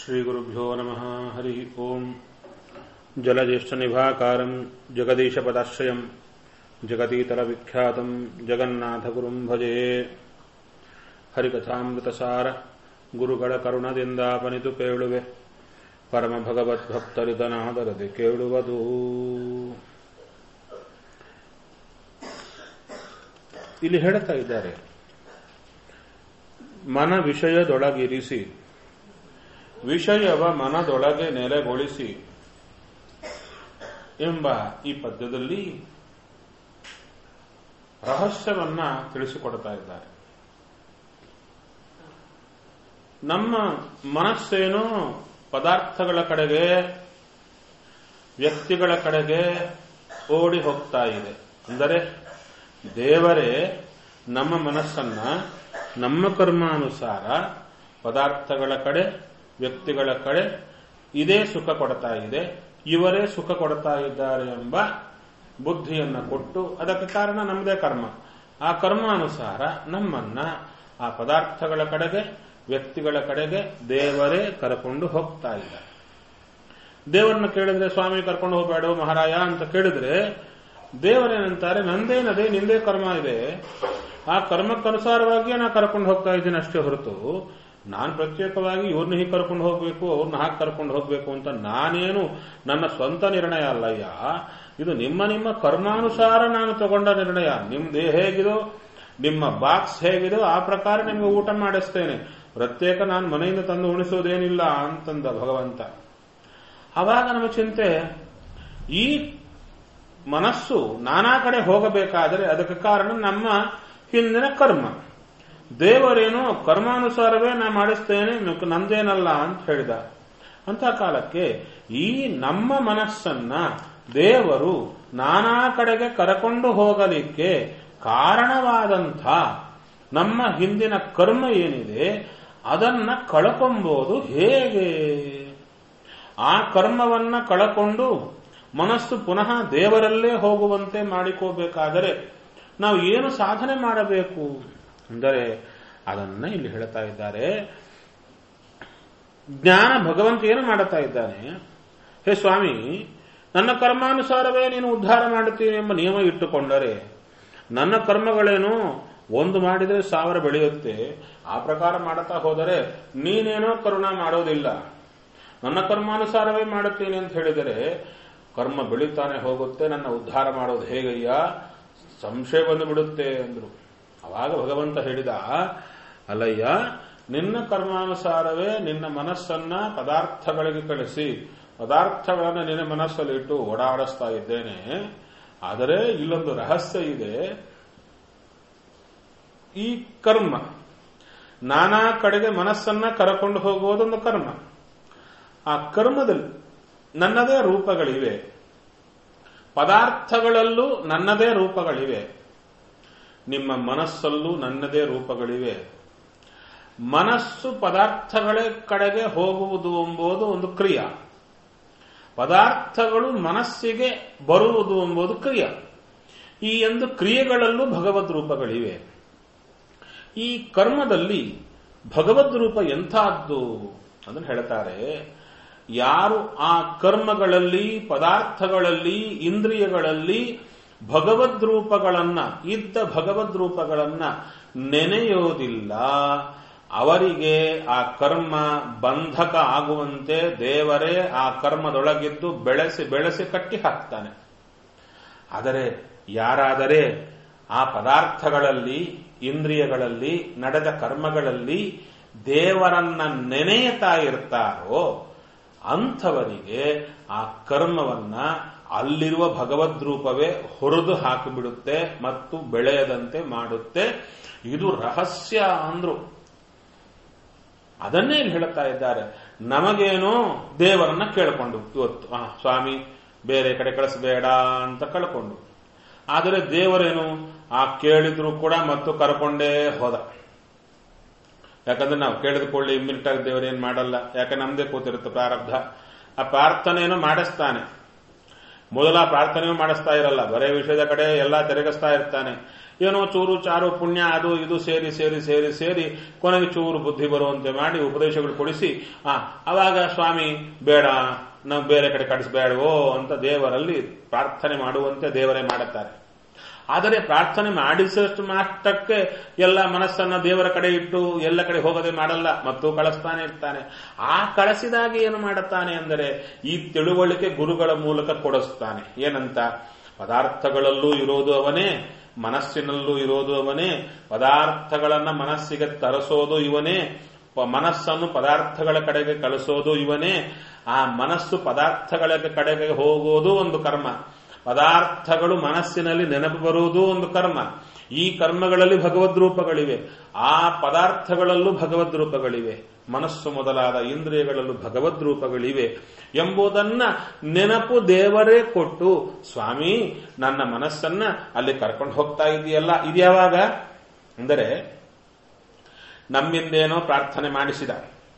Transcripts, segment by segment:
ಶ್ರೀಗುರುಭ್ಯೋ ನಮಃ. ಹರಿ ಓಂ. ಜಲಜ್ಯೇಷ್ಠನಿಭಾಕಾರಂ ಜಗದೀಶಪದಾಶ್ರಯಂ ಜಗದೀತರವಿಖ್ಯಾತಂ ಜಗನ್ನಾಥಗುರುಂ ಭಜೆ. ಹರಿಕಥಾಮೃತಸಾರ ಗುರುಗಳ ಕರುಣದಿಂದಾಪನಿತು ಕೇಳುವೆ, ಪರಮ ಭಗವದ್ಭಕ್ತರಿದನಾದರದೆ ಕೇಳುವುದು. ಇಲ್ಲಿ ಹೇಳ್ತಾ ಇದ್ದಾರೆ, ಮನ ವಿಷಯದೊಳಗಿರಿಸಿ ವಿಷಯವ ಮನದೊಳಗೆ ನೆಲೆಗೊಳಿಸಿ ಎಂಬ ಈ ಪದ್ಯದಲ್ಲಿ ರಹಸ್ಯವನ್ನ ತಿಳಿಸಿಕೊಡ್ತಾ ಇದ್ದಾರೆ. ನಮ್ಮ ಮನಸ್ಸೇನೋ ಪದಾರ್ಥಗಳ ಕಡೆಗೆ, ವ್ಯಕ್ತಿಗಳ ಕಡೆಗೆ ಓಡಿ ಹೋಗ್ತಾ ಇದೆ. ಅಂದರೆ ದೇವರೇ ನಮ್ಮ ಮನಸ್ಸನ್ನ ನಮ್ಮ ಕರ್ಮಾನುಸಾರ ಪದಾರ್ಥಗಳ ಕಡೆ, ವ್ಯಕ್ತಿಗಳ ಕಡೆ ಇದೇ ಸುಖ ಕೊಡ್ತಾ ಇದೆ, ಇವರೇ ಸುಖ ಕೊಡ್ತಾ ಇದ್ದಾರೆ ಎಂಬ ಬುದ್ಧಿಯನ್ನು ಕೊಟ್ಟು, ಅದಕ್ಕೆ ಕಾರಣ ನಮ್ಮದೇ ಕರ್ಮ. ಆ ಕರ್ಮಾನುಸಾರ ನಮ್ಮನ್ನ ಆ ಪದಾರ್ಥಗಳ ಕಡೆಗೆ, ವ್ಯಕ್ತಿಗಳ ಕಡೆಗೆ ದೇವರೇ ಕರ್ಕೊಂಡು ಹೋಗ್ತಾ ಇದ್ದಾರೆ. ದೇವರನ್ನ ಕೇಳಿದ್ರೆ, ಸ್ವಾಮಿ ಕರ್ಕೊಂಡು ಹೋಗಬೇಡ ಮಹಾರಾಯ ಅಂತ ಕೇಳಿದ್ರೆ ದೇವರೇನಂತಾರೆ, ನಂದೇನದೇ ನಿಂದೇ ಕರ್ಮ ಇದೆ, ಆ ಕರ್ಮಕ್ಕನುಸಾರವಾಗಿಯೇ ನಾ ಕರ್ಕೊಂಡು ಹೋಗ್ತಾ ಇದ್ದೀನಿ ಅಷ್ಟೇ ಹೊರತು ನಾನು ಪ್ರತ್ಯೇಕವಾಗಿ ಇವ್ರನ್ನ ಹೀಗೆ ಕರ್ಕೊಂಡು ಹೋಗ್ಬೇಕು, ಅವ್ರನ್ನ ಹಾಗೆ ಕರ್ಕೊಂಡು ಹೋಗ್ಬೇಕು ಅಂತ ನಾನೇನು ನನ್ನ ಸ್ವಂತ ನಿರ್ಣಯ ಅಲ್ಲಯ್ಯ. ಇದು ನಿಮ್ಮ ಕರ್ಮಾನುಸಾರ ನಾನು ತಗೊಂಡ ನಿರ್ಣಯ. ನಿಮ್ ದೇಹ ಹೇಗಿದೋ, ನಿಮ್ಮ ಬಾಕ್ಸ್ ಹೇಗಿದೋ ಆ ಪ್ರಕಾರ ನಿಮ್ಗೆ ಊಟ ಮಾಡಿಸ್ತೇನೆ, ಪ್ರತ್ಯೇಕ ನಾನು ಮನೆಯಿಂದ ತಂದು ಉಣಿಸೋದೇನಿಲ್ಲ ಅಂತಂದ ಭಗವಂತ. ಆವಾಗ ನಮ್ಮ ಚಿಂತೆ, ಈ ಮನಸ್ಸು ನಾನಾ ಕಡೆ ಹೋಗಬೇಕಾದರೆ ಅದಕ್ಕೆ ಕಾರಣ ನಮ್ಮ ಹಿಂದಿನ ಕರ್ಮ. ದೇವರೇನೋ ಕರ್ಮಾನುಸಾರವೇ ನಾ ಮಾಡಿಸ್ತೇನೆ, ನಂದೇನಲ್ಲ ಅಂತ ಹೇಳಿದ. ಅಂತ ಕಾಲಕ್ಕೆ ಈ ನಮ್ಮ ಮನಸ್ಸನ್ನ ದೇವರು ನಾನಾ ಕಡೆಗೆ ಕರಕೊಂಡು ಹೋಗಲಿಕ್ಕೆ ಕಾರಣವಾದಂಥ ನಮ್ಮ ಹಿಂದಿನ ಕರ್ಮ ಏನಿದೆ ಅದನ್ನ ಕಳಕೊಂಬೋದು ಹೇಗೆ? ಆ ಕರ್ಮವನ್ನ ಕಳಕೊಂಡು ಮನಸ್ಸು ಪುನಃ ದೇವರಲ್ಲೇ ಹೋಗುವಂತೆ ಮಾಡಿಕೋಬೇಕಾದರೆ ನಾವು ಏನು ಸಾಧನೆ ಮಾಡಬೇಕು ಅಂದರೆ ಅದನ್ನ ಇಲ್ಲಿ ಹೇಳ್ತಾ ಇದ್ದಾರೆ. ಜ್ಞಾನ ಭಗವಂತ ಏನು ಮಾಡುತ್ತಾ ಇದ್ದಾನೆ, ಹೇ ಸ್ವಾಮಿ, ನನ್ನ ಕರ್ಮಾನುಸಾರವೇ ನೀನು ಉದ್ಧಾರ ಮಾಡುತ್ತೀನಿ ಎಂಬ ನಿಯಮ ಇಟ್ಟುಕೊಂಡರೆ ನನ್ನ ಕರ್ಮಗಳೇನು ಒಂದು ಮಾಡಿದರೆ 1000 ಬೆಳೆಯುತ್ತೆ. ಆ ಪ್ರಕಾರ ಮಾಡುತ್ತಾ ಹೋದರೆ ನೀನೇನೋ ಕರುಣಾ ಮಾಡೋದಿಲ್ಲ. ನನ್ನ ಕರ್ಮಾನುಸಾರವೇ ಮಾಡುತ್ತೀನಿ ಅಂತ ಹೇಳಿದರೆ ಕರ್ಮ ಬೆಳೀತಾನೆ ಹೋಗುತ್ತೆ, ನನ್ನ ಉದ್ಧಾರ ಮಾಡೋದು ಹೇಗಯ್ಯ? ಸಂಶಯ ಬಂದು ಬಿಡುತ್ತೆ ಅಂದ್ರು. ಅವಾಗ ಭಗವಂತ ಹೇಳಿದ, ಅಲ್ಲಯ್ಯ, ನಿನ್ನ ಕರ್ಮಾನುಸಾರವೇ ನಿನ್ನ ಮನಸ್ಸನ್ನ ಪದಾರ್ಥಗಳಿಗೆ ಕಳಿಸಿ ಪದಾರ್ಥಗಳನ್ನು ನಿನ್ನ ಮನಸ್ಸಲ್ಲಿ ಇಟ್ಟು ಓಡಾಡಿಸ್ತಾ ಇದ್ದೇನೆ. ಆದರೆ ಇಲ್ಲೊಂದು ರಹಸ್ಯ ಇದೆ. ಈ ಕರ್ಮ ನಾನಾ ಕಡೆಗೆ ಮನಸ್ಸನ್ನ ಕರಕೊಂಡು ಹೋಗುವುದೊಂದು ಕರ್ಮ. ಆ ಕರ್ಮದಲ್ಲಿ ನನ್ನದೇ ರೂಪಗಳಿವೆ, ಪದಾರ್ಥಗಳಲ್ಲೂ ನನ್ನದೇ ರೂಪಗಳಿವೆ, ನಿಮ್ಮ ಮನಸ್ಸಲ್ಲೂ ನನ್ನದೇ ರೂಪಗಳಿವೆ. ಮನಸ್ಸು ಪದಾರ್ಥಗಳ ಕಡೆಗೆ ಹೋಗುವುದು ಎಂಬುದು ಒಂದು ಕ್ರಿಯಾ, ಪದಾರ್ಥಗಳು ಮನಸ್ಸಿಗೆ ಬರುವುದು ಎಂಬುದು ಕ್ರಿಯಾ. ಈ ಒಂದು ಕ್ರಿಯೆಗಳಲ್ಲೂ ಭಗವದ್ ರೂಪಗಳಿವೆ. ಈ ಕರ್ಮದಲ್ಲಿ ಭಗವದ್ ರೂಪ ಎಂಥದ್ದು ಅದನ್ನು ಹೇಳ್ತಾರೆ. ಯಾರು ಆ ಕರ್ಮಗಳಲ್ಲಿ, ಪದಾರ್ಥಗಳಲ್ಲಿ, ಇಂದ್ರಿಯಗಳಲ್ಲಿ ಭಗವದ್ ರೂಪಗಳನ್ನ, ಇದ್ದ ಭಗವದ್ ರೂಪಗಳನ್ನ ನೆನೆಯೋದಿಲ್ಲ, ಅವರಿಗೆ ಆ ಕರ್ಮ ಬಂಧಕ ಆಗುವಂತೆ ದೇವರೇ ಆ ಕರ್ಮದೊಳಗಿದ್ದು ಬೆಳೆಸಿ ಬೆಳೆಸಿ ಕಟ್ಟಿ ಹಾಕ್ತಾನೆ. ಆದರೆ ಯಾರಾದರೆ ಆ ಪದಾರ್ಥಗಳಲ್ಲಿ, ಇಂದ್ರಿಯಗಳಲ್ಲಿ, ನಡೆದ ಕರ್ಮಗಳಲ್ಲಿ ದೇವರನ್ನ ನೆನೆಯುತ್ತಾ ಇರ್ತಾರೋ ಅಂಥವರಿಗೆ ಆ ಕರ್ಮವನ್ನ ಅಲ್ಲಿರುವ ಭಗವದ್ ರೂಪವೇ ಹೊರದು ಹಾಕಿಬಿಡುತ್ತೆ ಮತ್ತು ಬೆಳೆಯದಂತೆ ಮಾಡುತ್ತೆ. ಇದು ರಹಸ್ಯ ಅಂದ್ರು. ಅದನ್ನೇ ಇಲ್ಲಿ ಹೇಳ್ತಾ ಇದ್ದಾರೆ. ನಮಗೇನೋ ದೇವರನ್ನ ಕೇಳಿಕೊಂಡು ಇವತ್ತು ಸ್ವಾಮಿ ಬೇರೆ ಕಡೆ ಕಳಿಸಬೇಡ ಅಂತ ಕಳ್ಕೊಂಡು, ಆದರೆ ದೇವರೇನು ಆ ಕೇಳಿದ್ರು ಕೂಡ ಮತ್ತು ಕರ್ಕೊಂಡೇ ಹೋದ. ಯಾಕಂದ್ರೆ ನಾವು ಕೇಳಿದ ಕೂಡಲೇ ಇಮ್ಮಿಡಿಯೇಟ್ ಆಗಿ ದೇವರೇನು ಮಾಡಲ್ಲ, ಯಾಕಂದ್ರೆ ನಮ್ದೇ ಕೂತಿರುತ್ತೆ ಪ್ರಾರಬ್ಧ. ಆ ಪ್ರಾರ್ಥನೆಯನ್ನು ಮಾಡಿಸ್ತಾನೆ. ಮೊದಲ ಪ್ರಾರ್ಥನೆಯೂ ಮಾಡಿಸ್ತಾ ಇರಲ್ಲ, ಬರೇ ವಿಷಯದ ಕಡೆ ಎಲ್ಲ ತಿರುಗಿಸ್ತಾ ಇರ್ತಾನೆ. ಏನೋ ಚೂರು ಚಾರು ಪುಣ್ಯ ಅದು ಇದು ಸೇರಿ ಸೇರಿ ಸೇರಿ ಸೇರಿ ಕೊನೆಗೆ ಚೂರು ಬುದ್ಧಿ ಬರುವಂತೆ ಮಾಡಿ ಉಪದೇಶಗಳು ಕೊಡಿಸಿ ಅವಾಗ ಸ್ವಾಮಿ ಬೇಡ ನಾವು ಬೇರೆ ಕಡೆ ಕಳಿಸಬೇಡವೋ ಅಂತ ದೇವರಲ್ಲಿ ಪ್ರಾರ್ಥನೆ ಮಾಡುವಂತೆ ದೇವರೇ ಮಾಡುತ್ತಾರೆ. ಆದರೆ ಪ್ರಾರ್ಥನೆ ಮಾಡಿಸಷ್ಟು ಮಾತ್ರಕ್ಕೆ ಎಲ್ಲ ಮನಸ್ಸನ್ನ ದೇವರ ಕಡೆ ಇಟ್ಟು ಎಲ್ಲ ಕಡೆ ಹೋಗದೆ ಮಾಡಲ್ಲ, ಮತ್ತು ಕಳಿಸ್ತಾನೆ ಇರ್ತಾನೆ. ಆ ಕಳಿಸಿದಾಗ ಏನು ಮಾಡುತ್ತಾನೆ ಅಂದರೆ ಈ ತಿಳುವಳಿಕೆ ಗುರುಗಳ ಮೂಲಕ ಕೊಡಿಸ್ತಾನೆ. ಏನಂತ? ಪದಾರ್ಥಗಳಲ್ಲೂ ಇರೋದು ಅವನೇ, ಮನಸ್ಸಿನಲ್ಲೂ ಇರೋದು ಅವನೇ, ಪದಾರ್ಥಗಳನ್ನ ಮನಸ್ಸಿಗೆ ತರಿಸೋದು ಇವನೇ, ಮನಸ್ಸನ್ನು ಪದಾರ್ಥಗಳ ಕಡೆಗೆ ಕಳಿಸೋದು ಇವನೇ. ಆ ಮನಸ್ಸು ಪದಾರ್ಥಗಳ ಕಡೆಗೆ ಹೋಗೋದು ಒಂದು ಕರ್ಮ, ಪದಾರ್ಥಗಳು ಮನಸ್ಸಿನಲ್ಲಿ ನೆನಪು ಬರುವುದು ಒಂದು ಕರ್ಮ. ಈ ಕರ್ಮಗಳಲ್ಲಿ ಭಗವದ್ ರೂಪಗಳಿವೆ, ಆ ಪದಾರ್ಥಗಳಲ್ಲೂ ಭಗವದ್ ರೂಪಗಳಿವೆ, ಮನಸ್ಸು ಮೊದಲಾದ ಇಂದ್ರಿಯಗಳಲ್ಲೂ ಭಗವದ್ ರೂಪಗಳಿವೆ ಎಂಬುದನ್ನ ನೆನಪು ದೇವರೇ ಕೊಟ್ಟು, ಸ್ವಾಮಿ ನನ್ನ ಮನಸ್ಸನ್ನ ಅಲ್ಲಿ ಕರ್ಕೊಂಡು ಹೋಗ್ತಾ ಇದೆಯಲ್ಲ. ಇದು ಯಾವಾಗ ಅಂದರೆ ನಮ್ಮಿಂದೇನೋ ಪ್ರಾರ್ಥನೆ ಮಾಡಿಸಿದ,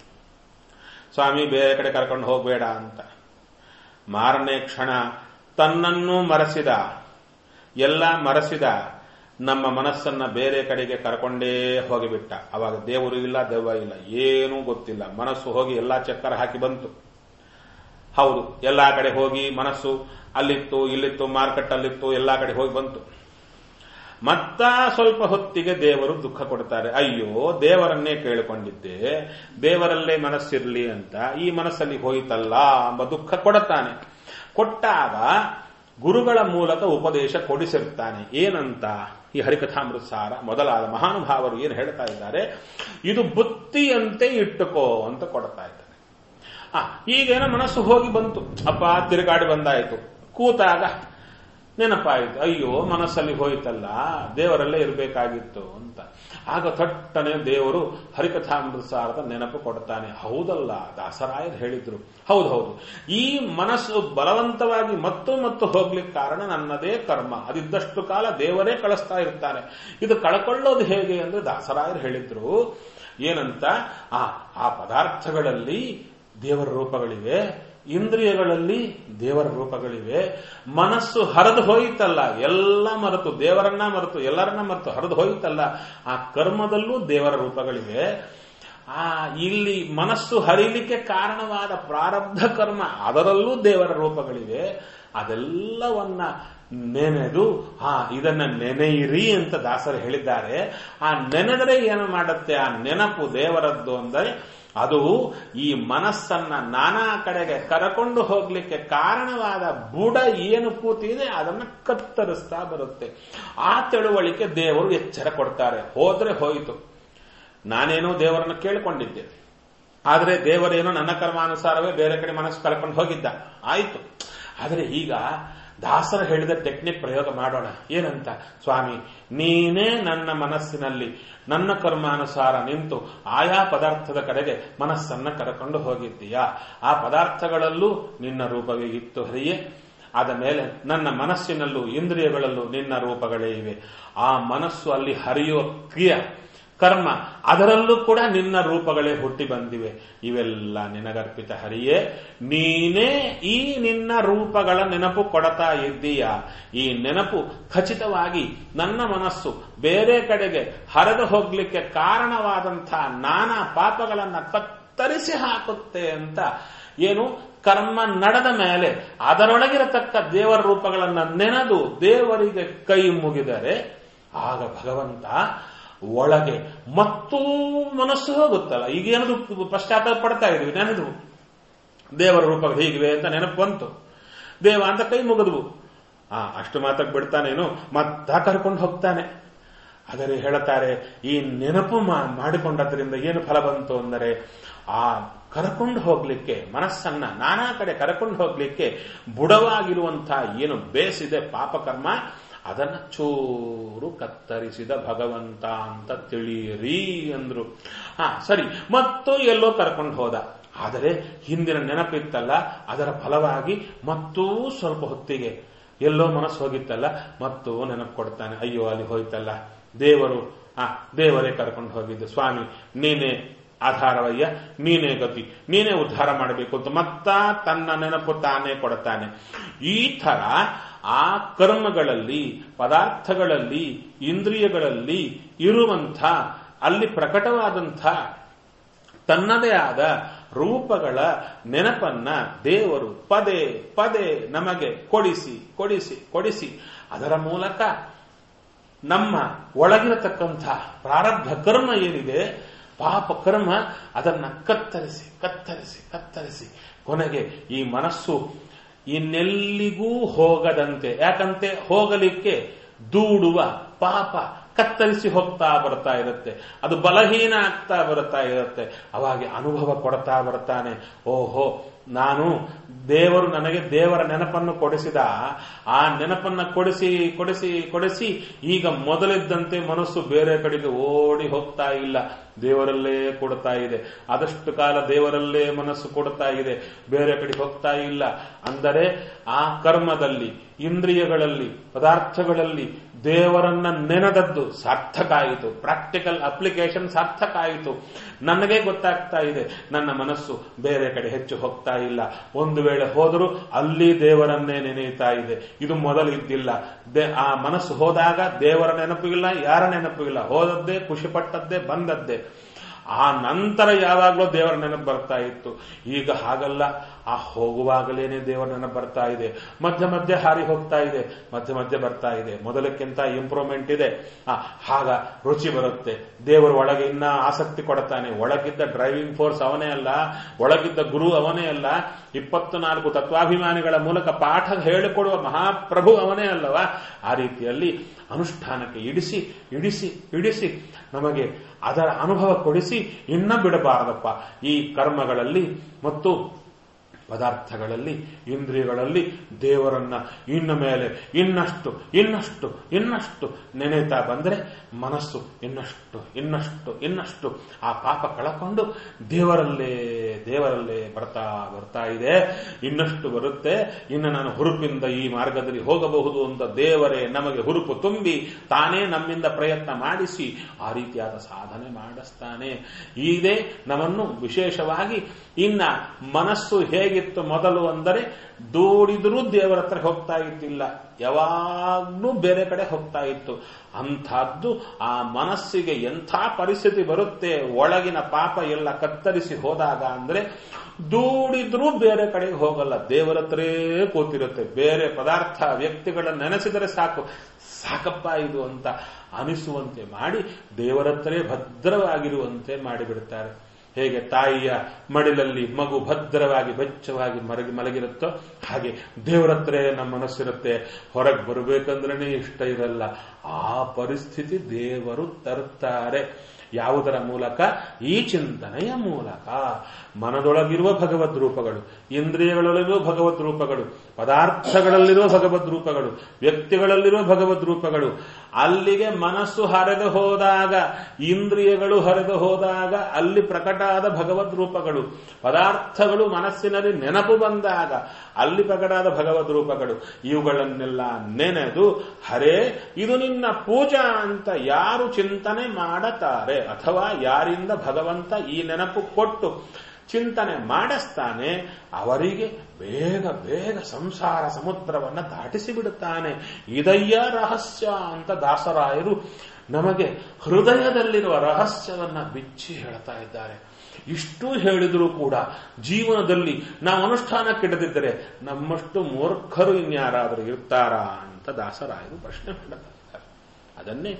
ಸ್ವಾಮಿ ಬೇರೆ ಕಡೆ ಕರ್ಕೊಂಡು ಹೋಗಬೇಡ ಅಂತ. ಮಾರನೇ ಕ್ಷಣ ತನ್ನನ್ನು ಮರೆಸಿದ, ಎಲ್ಲ ಮರೆಸಿದ, ನಮ್ಮ ಮನಸ್ಸನ್ನ ಬೇರೆ ಕಡೆಗೆ ಕರ್ಕೊಂಡೇ ಹೋಗಿಬಿಟ್ಟ. ಅವಾಗ ದೇವರು ಇಲ್ಲ, ದೆವ್ವ ಇಲ್ಲ, ಏನೂ ಗೊತ್ತಿಲ್ಲ. ಮನಸ್ಸು ಹೋಗಿ ಎಲ್ಲಾ ಚಕ್ಕರ ಹಾಕಿ ಬಂತು. ಹೌದು, ಎಲ್ಲಾ ಕಡೆ ಹೋಗಿ ಮನಸ್ಸು ಅಲ್ಲಿತ್ತು ಇಲ್ಲಿತ್ತು, ಮಾರ್ಕೆಟ್ ಅಲ್ಲಿತ್ತು, ಎಲ್ಲಾ ಕಡೆ ಹೋಗಿ ಬಂತು. ಮತ್ತ ಸ್ವಲ್ಪ ಹೊತ್ತಿಗೆ ದೇವರು ದುಃಖ ಕೊಡ್ತಾರೆ. ಅಯ್ಯೋ, ದೇವರನ್ನೇ ಕೇಳಿಕೊಂಡಿದ್ದೆ, ದೇವರಲ್ಲೇ ಮನಸ್ಸಿರ್ಲಿ ಅಂತ ಈ ಮನಸ್ಸಲ್ಲಿ ಹೋಯಿತಲ್ಲ ಎಂಬ ದುಃಖ ಕೊಡುತ್ತಾನೆ. ಕೊಟ್ಟಾಗ ಗುರುಗಳ ಮೂಲಕ ಉಪದೇಶ ಕೊಡಿಸಿರ್ತಾನೆ. ಏನಂತ? ಈ ಹರಿಕಥಾಮೃತ ಸಾರ ಮೊದಲಾದ ಮಹಾನುಭಾವರು ಏನು ಹೇಳ್ತಾ ಇದ್ದಾರೆ, ಇದು ಬುತ್ತಿಯಂತೆ ಇಟ್ಟುಕೋ ಅಂತ ಕೊಡ್ತಾ ಇದ್ದಾರೆ. ಈಗೇನೋ ಮನಸ್ಸು ಹೋಗಿ ಬಂತು, ಅಪ್ಪ ತಿರುಗಾಡಿ ಬಂದಾಯಿತು, ಕೂತಾಗ ನೆನಪಾಯಿತು, ಅಯ್ಯೋ ಮನಸ್ಸಲ್ಲಿ ಹೋಯ್ತಲ್ಲ, ದೇವರಲ್ಲೇ ಇರಬೇಕಾಗಿತ್ತು ಅಂತ. ಆಗ ಥಟ್ಟನೆ ದೇವರು ಹರಿಕಥಾಮೃತ ಸಾರದ ನೆನಪು ಕೊಡ್ತಾನೆ. ಹೌದಲ್ಲ, ದಾಸರಾಯರು ಹೇಳಿದ್ರು, ಹೌದೌದು, ಈ ಮನಸ್ಸು ಬಲವಂತವಾಗಿ ಮತ್ತು ಹೋಗ್ಲಿಕ್ಕೆ ಕಾರಣ ನನ್ನದೇ ಕರ್ಮ. ಅದಿದ್ದಷ್ಟು ಕಾಲ ದೇವರೇ ಕಳಿಸ್ತಾ ಇರ್ತಾನೆ. ಇದು ಕಳ್ಕೊಳ್ಳೋದು ಹೇಗೆ ಅಂದ್ರೆ ದಾಸರಾಯರು ಹೇಳಿದ್ರು. ಏನಂತ? ಆ ಪದಾರ್ಥಗಳಲ್ಲಿ ದೇವರ ರೂಪಗಳಿವೆ, ಇಂದ್ರಿಯಗಳಲ್ಲಿ ದೇವರ ರೂಪಗಳಿವೆ. ಮನಸ್ಸು ಹರಿದು ಹೋಯಿತಲ್ಲ, ಎಲ್ಲ ಮರೆತು, ದೇವರನ್ನ ಮರೆತು ಎಲ್ಲರನ್ನ ಮರೆತು ಹರಿದು ಹೋಯಿತಲ್ಲ, ಆ ಕರ್ಮದಲ್ಲೂ ದೇವರ ರೂಪಗಳಿವೆ. ಇಲ್ಲಿ ಮನಸ್ಸು ಹರಿಲಿಕ್ಕೆ ಕಾರಣವಾದ ಪ್ರಾರಬ್ಧ ಕರ್ಮ, ಅದರಲ್ಲೂ ದೇವರ ರೂಪಗಳಿವೆ. ಅದೆಲ್ಲವನ್ನ ನೆನೆದು ಇದನ್ನ ನೆನೆಯಿರಿ ಅಂತ ದಾಸರು ಹೇಳಿದ್ದಾರೆ. ಆ ನೆನೆದರೆ ಏನು ಮಾಡುತ್ತೆ? ಆ ನೆನಪು ದೇವರದ್ದು ಅಂದರೆ ಅದು ಈ ಮನಸ್ಸನ್ನ ನಾನಾ ಕಡೆಗೆ ಕರಕೊಂಡು ಹೋಗ್ಲಿಕ್ಕೆ ಕಾರಣವಾದ ಬುಡ ಏನು ಕೂತಿದೆ ಅದನ್ನ ಕತ್ತರಿಸ್ತಾ ಬರುತ್ತೆ. ಆ ತಿಳುವಳಿಕೆ ದೇವರು ಎಚ್ಚರ ಕೊಡ್ತಾರೆ. ಹೋದ್ರೆ ಹೋಯಿತು, ನಾನೇನೋ ದೇವರನ್ನ ಕೇಳಿಕೊಂಡಿದ್ದೆ, ಆದರೆ ದೇವರೇನೋ ನನ್ನ ಕರ್ಮಾನುಸಾರವೇ ಬೇರೆ ಕಡೆ ಮನಸ್ಸು ಕಳ್ಕೊಂಡು ಹೋಗಿದ್ದ, ಆಯಿತು. ಆದರೆ ಈಗ ದಾಸರ ಹೇಳಿದ ಟೆಕ್ನಿಕ್ ಪ್ರಯೋಗ ಮಾಡೋಣ. ಏನಂತ? ಸ್ವಾಮಿ ನೀನೇ ನನ್ನ ಮನಸ್ಸಿನಲ್ಲಿ ನನ್ನ ಕರ್ಮಾನುಸಾರ ನಿಂತು ಆಯಾ ಪದಾರ್ಥದ ಕಡೆಗೆ ಮನಸ್ಸನ್ನ ಕರೆಕೊಂಡು ಹೋಗಿದ್ದೀಯಾ, ಆ ಪದಾರ್ಥಗಳಲ್ಲೂ ನಿನ್ನ ರೂಪವೇ ಇತ್ತು ಹರಿಯೇ. ಆದ ಮೇಲೆ ನನ್ನ ಮನಸ್ಸಿನಲ್ಲೂ ಇಂದ್ರಿಯಗಳಲ್ಲೂ ನಿನ್ನ ರೂಪಗಳೇ ಇವೆ. ಆ ಮನಸ್ಸು ಅಲ್ಲಿ ಹರಿಯುವ ಕ್ರಿಯೆ ಕರ್ಮ, ಅದರಲ್ಲೂ ಕೂಡ ನಿನ್ನ ರೂಪಗಳೇ ಹುಟ್ಟಿ ಬಂದಿವೆ. ಇವೆಲ್ಲ ನಿನಗರ್ಪಿತ ಹರಿಯೇ. ನೀನೇ ಈ ನಿನ್ನ ರೂಪಗಳ ನೆನಪು ಕೊಡ್ತಾ ಇದ್ದೀಯಾ. ಈ ನೆನಪು ಖಚಿತವಾಗಿ ನನ್ನ ಮನಸ್ಸು ಬೇರೆ ಕಡೆಗೆ ಹರಿದು ಹೋಗ್ಲಿಕ್ಕೆ ಕಾರಣವಾದಂತಹ ನಾನಾ ಪಾಪಗಳನ್ನ ಕತ್ತರಿಸಿ ಹಾಕುತ್ತೆ ಅಂತ. ಏನು? ಕರ್ಮ ನಡೆದ ಮೇಲೆ ಅದರೊಳಗಿರತಕ್ಕ ದೇವರ ರೂಪಗಳನ್ನ ನೆನೆದು ದೇವರಿಗೆ ಕೈ ಮುಗಿದರೆ ಆಗ ಭಗವಂತ ಒಳಗೆ ಮತ್ತೂ ಮನಸ್ಸು ಹೋಗುತ್ತಲ್ಲ. ಈಗೇನದು ಪಶ್ಚಾತ್ತಾಪ ಪಡ್ತಾ ಇದೀವಿ, ನೆನೆದು ದೇವರ ರೂಪಗಳು ಹೀಗಿವೆ ಅಂತ ನೆನಪು ಬಂತು, ದೇವ ಅಂತ ಕೈ ಮುಗಿದ್ವು. ಅಷ್ಟು ಮಾತಕ್ಕೆ ಬಿಡ್ತಾನೇನು, ಮತ್ತ ಕರ್ಕೊಂಡು ಹೋಗ್ತಾನೆ. ಆದರೆ ಹೇಳುತ್ತಾರೆ, ಈ ನೆನಪು ಮಾಡಿಕೊಂಡದ್ರಿಂದ ಏನು ಫಲ ಬಂತು ಅಂದರೆ, ಆ ಕರ್ಕೊಂಡು ಹೋಗ್ಲಿಕ್ಕೆ ಮನಸ್ಸನ್ನ ನಾನಾ ಕಡೆ ಕರ್ಕೊಂಡು ಹೋಗ್ಲಿಕ್ಕೆ ಬುಡವಾಗಿರುವಂತಹ ಏನು ಬೇಸಿದೆ ಪಾಪಕರ್ಮ, ಅದನ್ನ ಚೂರು ಕತ್ತರಿಸಿದ ಭಗವಂತ ಅಂತ ತಿಳಿಯಿರಿ ಅಂದ್ರು. ಸರಿ, ಮತ್ತು ಎಲ್ಲೋ ಕರ್ಕೊಂಡು ಹೋದ. ಆದರೆ ಹಿಂದಿನ ನೆನಪಿತ್ತಲ್ಲ, ಅದರ ಫಲವಾಗಿ ಮತ್ತೂ ಸ್ವಲ್ಪ ಹೊತ್ತಿಗೆ ಎಲ್ಲೋ ಮನಸ್ಸು ಹೋಗಿತ್ತಲ್ಲ, ಮತ್ತೂ ನೆನಪು ಕೊಡ್ತಾನೆ. ಅಯ್ಯೋ ಅಲ್ಲಿ ಹೋಯ್ತಲ್ಲ, ದೇವರೇ ಕರ್ಕೊಂಡು ಹೋಗಿದ್ದು, ಸ್ವಾಮಿ ನೀನೇ ಆಧಾರವಯ್ಯ, ನೀನೇ ಗತಿ, ನೀನೇ ಉದ್ಧಾರ ಮಾಡಬೇಕು ಅಂತ ಮತ್ತ ತನ್ನ ನೆನಪು ತಾನೇ ಕೊಡ್ತಾನೆ. ಈ ಥರ ಆ ಕರ್ಮಗಳಲ್ಲಿ, ಪದಾರ್ಥಗಳಲ್ಲಿ, ಇಂದ್ರಿಯಗಳಲ್ಲಿ ಇರುವಂಥ, ಅಲ್ಲಿ ಪ್ರಕಟವಾದಂಥ ತನ್ನದೇ ಆದ ರೂಪಗಳ ನೆನಪನ್ನ ದೇವರು ಪದೇ ಪದೇ ನಮಗೆ ಕೊಡಿಸಿ ಕೊಡಿಸಿ ಕೊಡಿಸಿ ಅದರ ಮೂಲಕ ನಮ್ಮ ಒಳಗಿರತಕ್ಕಂಥ ಪ್ರಾರಬ್ಧ ಕರ್ಮ ಏನಿದೆ, ಪಾಪ ಕರ್ಮ, ಅದನ್ನ ಕತ್ತರಿಸಿ ಕತ್ತರಿಸಿ ಕತ್ತರಿಸಿ ಕೊನೆಗೆ ಈ ಮನಸ್ಸು ಇನ್ನೆಲ್ಲಿಗೂ ಹೋಗದಂತೆ, ಯಾಕಂತೆ ಹೋಗಲಿಕ್ಕೆ ದೂಡುವ ಪಾಪ ಕತ್ತರಿಸಿ ಹೋಗ್ತಾ ಬರ್ತಾ ಇರುತ್ತೆ, ಅದು ಬಲಹೀನ ಆಗ್ತಾ ಬರ್ತಾ ಇರುತ್ತೆ. ಅವಾಗ ಅನುಭವ ಕೊಡ್ತಾ ಬರ್ತಾನೆ, ಓಹೋ ನಾನು ದೇವರು ನನಗೆ ದೇವರ ನೆನಪನ್ನು ಕೊಡಿಸಿದ, ಆ ನೆನಪನ್ನ ಕೊಡಿಸಿ ಕೊಡಿಸಿ ಕೊಡಿಸಿ ಈಗ ಮೊದಲಿದ್ದಂತೆ ಮನಸ್ಸು ಬೇರೆ ಕಡೆಗೆ ಓಡಿ ಹೋಗ್ತಾ ಇಲ್ಲ, ದೇವರಲ್ಲೇ ಕೊಡ್ತಾ ಇದೆ. ಆದಷ್ಟು ಕಾಲ ದೇವರಲ್ಲೇ ಮನಸ್ಸು ಕೊಡ್ತಾ ಇದೆ, ಬೇರೆ ಕಡೆ ಹೋಗ್ತಾ ಇಲ್ಲ. ಅಂದರೆ ಆ ಕರ್ಮದಲ್ಲಿ, ಇಂದ್ರಿಯಗಳಲ್ಲಿ, ಪದಾರ್ಥಗಳಲ್ಲಿ ದೇವರನ್ನ ನೆನೆದದ್ದು ಸಾರ್ಥಕ ಆಯಿತು, ಪ್ರಾಕ್ಟಿಕಲ್ ಅಪ್ಲಿಕೇಶನ್ ಸಾರ್ಥಕ ಆಯಿತು. ನನಗೆ ಗೊತ್ತಾಗ್ತಾ ಇದೆ ನನ್ನ ಮನಸ್ಸು ಬೇರೆ ಕಡೆ ಹೆಚ್ಚು ಹೋಗ್ತಾ ಇಲ್ಲ, ಒಂದು ವೇಳೆ ಹೋದರೂ ಅಲ್ಲಿ ದೇವರನ್ನೇ ನೆನೆಯುತ್ತಾ ಇದೆ. ಇದು ಮೊದಲು ಇದ್ದಿಲ್ಲ. ಆ ಮನಸ್ಸು ಹೋದಾಗ ದೇವರ ನೆನಪು ಇಲ್ಲ, ಯಾರ ನೆನಪು ಇಲ್ಲ, ಹೋದದ್ದೇ, ಖುಷಿಪಟ್ಟದ್ದೇ, ಬಂದದ್ದೇ. ಆ ನಂತರ ಯಾವಾಗಲೂ ದೇವರ ನೆನಪು ಬರ್ತಾ ಇತ್ತು. ಈಗ ಹಾಗಲ್ಲ, ಆ ಹೋಗುವಾಗಲೇನೆ ದೇವರ ನೆನಪು ಬರ್ತಾ ಇದೆ, ಮಧ್ಯ ಮಧ್ಯೆ ಹಾರಿ ಹೋಗ್ತಾ ಇದೆ, ಮಧ್ಯ ಮಧ್ಯೆ ಬರ್ತಾ ಇದೆ. ಮೊದಲಕ್ಕಿಂತ ಇಂಪ್ರೂವ್ಮೆಂಟ್ ಇದೆ. ಆಗ ರುಚಿ ಬರುತ್ತೆ. ದೇವರು ಒಳಗೆ ಇನ್ನ ಆಸಕ್ತಿ ಕೊಡ್ತಾನೆ. ಒಳಗಿದ್ದ ಡ್ರೈವಿಂಗ್ ಫೋರ್ಸ್ ಅವನೇ ಅಲ್ಲ, ಒಳಗಿದ್ದ ಗುರು ಅವನೇ ಅಲ್ಲ, 24 ತತ್ವಾಭಿಮಾನಿಗಳ ಮೂಲಕ ಪಾಠ ಹೇಳಿಕೊಡುವ ಮಹಾಪ್ರಭು ಅವನೇ ಅಲ್ಲವಾ. ಆ ರೀತಿಯಲ್ಲಿ ಅನುಷ್ಠಾನಕ್ಕೆ ಇಡಿಸಿ ಇಡಿಸಿ ಇಡಿಸಿ ನಮಗೆ ಅದರ ಅನುಭವ ಕೊಡಿಸಿ, ಇನ್ನ ಬಿಡಬಾರದಪ್ಪ ಈ ಕರ್ಮಗಳಲ್ಲಿ ಮತ್ತು ಪದಾರ್ಥಗಳಲ್ಲಿ, ಇಂದ್ರಿಯಗಳಲ್ಲಿ ದೇವರನ್ನ ಇನ್ನು ಮೇಲೆ ಇನ್ನಷ್ಟು ಇನ್ನಷ್ಟು ಇನ್ನಷ್ಟು ನೆನೆತಾ ಬಂದರೆ ಮನಸ್ಸು ಇನ್ನಷ್ಟು ಇನ್ನಷ್ಟು ಇನ್ನಷ್ಟು ಆ ಪಾಪ ಕಳಕೊಂಡು ದೇವರಲ್ಲೇ ದೇವರಲ್ಲೇ ಬರ್ತಾ ಬರ್ತಾ ಇದೆ. ಇನ್ನಷ್ಟು ಬರುತ್ತೆ. ಇನ್ನು ನಾನು ಹುರುಪಿಂದ ಈ ಮಾರ್ಗದಲ್ಲಿ ಹೋಗಬಹುದು ಅಂತ ದೇವರೇ ನಮಗೆ ಹುರುಪು ತುಂಬಿ ತಾನೇ ನಮ್ಮಿಂದ ಪ್ರಯತ್ನ ಮಾಡಿಸಿ ಆ ರೀತಿಯಾದ ಸಾಧನೆ ಮಾಡಿಸ್ತಾನೆ. ಇದೇ ನಮ್ಮನ್ನು ವಿಶೇಷವಾಗಿ ಇನ್ನ ಮನಸ್ಸು ಹೇಗಿತ್ತು ಮೊದಲು ಅಂದರೆ ದೂಡಿದ್ರೂ ದೇವರ ಹತ್ರ ಹೋಗ್ತಾ ಇದ್ದಿಲ್ಲ, ಯಾವಾಗ್ಲೂ ಬೇರೆ ಕಡೆ ಹೋಗ್ತಾ ಇತ್ತು. ಅಂಥದ್ದು ಆ ಮನಸ್ಸಿಗೆ ಎಂಥ ಪರಿಸ್ಥಿತಿ ಬರುತ್ತೆ, ಒಳಗಿನ ಪಾಪ ಎಲ್ಲ ಕತ್ತರಿಸಿ ಹೋದಾಗ ಅಂದ್ರೆ ದೂಡಿದ್ರೂ ಬೇರೆ ಕಡೆಗೆ ಹೋಗಲ್ಲ, ದೇವರ ಹತ್ರೇ ಕೂತಿರುತ್ತೆ. ಬೇರೆ ಪದಾರ್ಥ ವ್ಯಕ್ತಿಗಳನ್ನು ನೆನೆಸಿದರೆ ಸಾಕು, ಸಾಕಪ್ಪ ಇದು ಅಂತ ಅನಿಸುವಂತೆ ಮಾಡಿ ದೇವರ ಹತ್ರೇ ಭದ್ರವಾಗಿರುವಂತೆ ಮಾಡಿಬಿಡ್ತಾರೆ. ಹೇಗೆ ತಾಯಿಯ ಮಡಿಲಲ್ಲಿ ಮಗು ಭದ್ರವಾಗಿ ಬೆಚ್ಚವಾಗಿ ಮಲಗಿರುತ್ತೋ ಹಾಗೆ ದೇವರ ಹತ್ರ ನಮ್ಮ ಮನಸ್ಸಿರುತ್ತೆ. ಹೊರಗೆ ಬರಬೇಕಂದ್ರೇ ಇಷ್ಟ ಇರಲ್ಲ. ಆ ಪರಿಸ್ಥಿತಿ ದೇವರು ತರುತ್ತಾರೆ. ಯಾವುದರ ಮೂಲಕ? ಈ ಚಿಂತನೆಯ ಮೂಲಕ. ಮನದೊಳಗಿರುವ ಭಗವದ್ ರೂಪಗಳು, ಇಂದ್ರಿಯಗಳಲ್ಲಿರುವ ಭಗವದ್ ರೂಪಗಳು, ಪದಾರ್ಥಗಳಲ್ಲಿರುವ ಭಗವದ್ ರೂಪಗಳು, ವ್ಯಕ್ತಿಗಳಲ್ಲಿರುವ ಭಗವದ್ ರೂಪಗಳು, ಅಲ್ಲಿಗೆ ಮನಸ್ಸು ಹರಿದು ಹೋದಾಗ, ಇಂದ್ರಿಯಗಳು ಹರಿದು ಹೋದಾಗ ಅಲ್ಲಿ ಪ್ರಕಟ ಆದ ಭಗವದ್ ರೂಪಗಳು, ಪದಾರ್ಥಗಳು ಮನಸ್ಸಿನಲ್ಲಿ ನೆನಪು ಬಂದಾಗ ಅಲ್ಲಿ ಪ್ರಕಟಾದ ಭಗವದ್ ರೂಪಗಳು, ಇವುಗಳನ್ನೆಲ್ಲ ನೆನೆದು ಹರೇ ಇದು ನಿನ್ನ ಪೂಜಾ ಅಂತ ಯಾರು ಚಿಂತನೆ ಮಾಡುತ್ತಾರೆ ಅಥವಾ ಯಾರಿಂದ ಭಗವಂತ ಈ ನೆನಪು ಕೊಟ್ಟು ಚಿಂತನೆ ಮಾಡಿಸ್ತಾನೆ ಅವರಿಗೆ ಬೇಗ ಬೇಗ ಸಂಸಾರ ಸಮುದ್ರವನ್ನು ದಾಟಿಸಿ ಬಿಡುತ್ತಾನೆ. ಇದಯ್ಯ ರಹಸ್ಯ ಅಂತ ದಾಸರಾಯರು ನಮಗೆ ಹೃದಯದಲ್ಲಿರುವ ರಹಸ್ಯವನ್ನ ಬಿಚ್ಚಿ ಹೇಳ್ತಾ ಇದ್ದಾರೆ. ಇಷ್ಟು ಹೇಳಿದರೂ ಕೂಡ ಜೀವನದಲ್ಲಿ ನಾವು ಅನುಷ್ಠಾನಕ್ಕಿಡದಿದ್ದರೆ ನಮ್ಮಷ್ಟು ಮೂರ್ಖರು ಇನ್ಯಾರಾದರೂ ಇರ್ತಾರಾ ಅಂತ ದಾಸರಾಯರು ಪ್ರಶ್ನೆ ಮಾಡುತ್ತಾರೆ. ಅದನ್ನೇ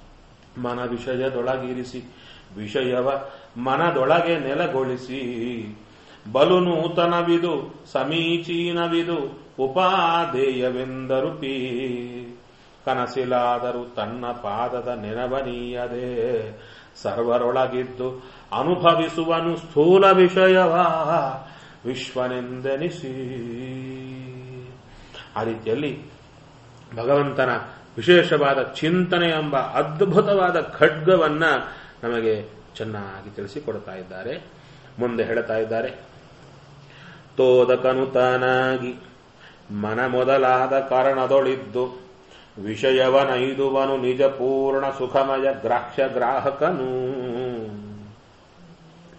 ಮನ ವಿಷಯದೊಳಗಿರಿಸಿ ವಿಷಯವ ಮನದೊಳಗೆ ನೆಲೆಗೊಳಿಸಿ ಬಲು ನೂತನವಿದು ಸಮೀಚೀನವಿದು ಉಪಾದೇಯವೆಂದರುಪಿ ಕನಸಿಲಾದರೂ ತನ್ನ ಪಾದದ ನೆನವನೀಯದೆ ಸರ್ವರೊಳಗಿದ್ದು ಅನುಭವಿಸುವನು ಸ್ಥೂಲ ವಿಷಯವ ವಿಶ್ವನೆಂದೆನಿಸಿ. ಆ ರೀತಿಯಲ್ಲಿ ಭಗವಂತನ ವಿಶೇಷವಾದ ಚಿಂತನೆ ಎಂಬ ಅದ್ಭುತವಾದ ಖಡ್ಗವನ್ನ ನಮಗೆ ಚೆನ್ನಾಗಿ ತಿಳಿಸಿಕೊಡ್ತಾ ಇದ್ದಾರೆ. ಮುಂದೆ ಹೇಳ್ತಾ ಇದ್ದಾರೆ, ತೋದಕನು ತಾನಾಗಿ ಮನ ಮೊದಲಾದ ಕಾರಣದೊಳಿದ್ದು ವಿಷಯವನೈದುವನು ನಿಜ ಪೂರ್ಣ ಸುಖಮಯ ಗ್ರಾಹ್ಯ ಗ್ರಾಹಕನು.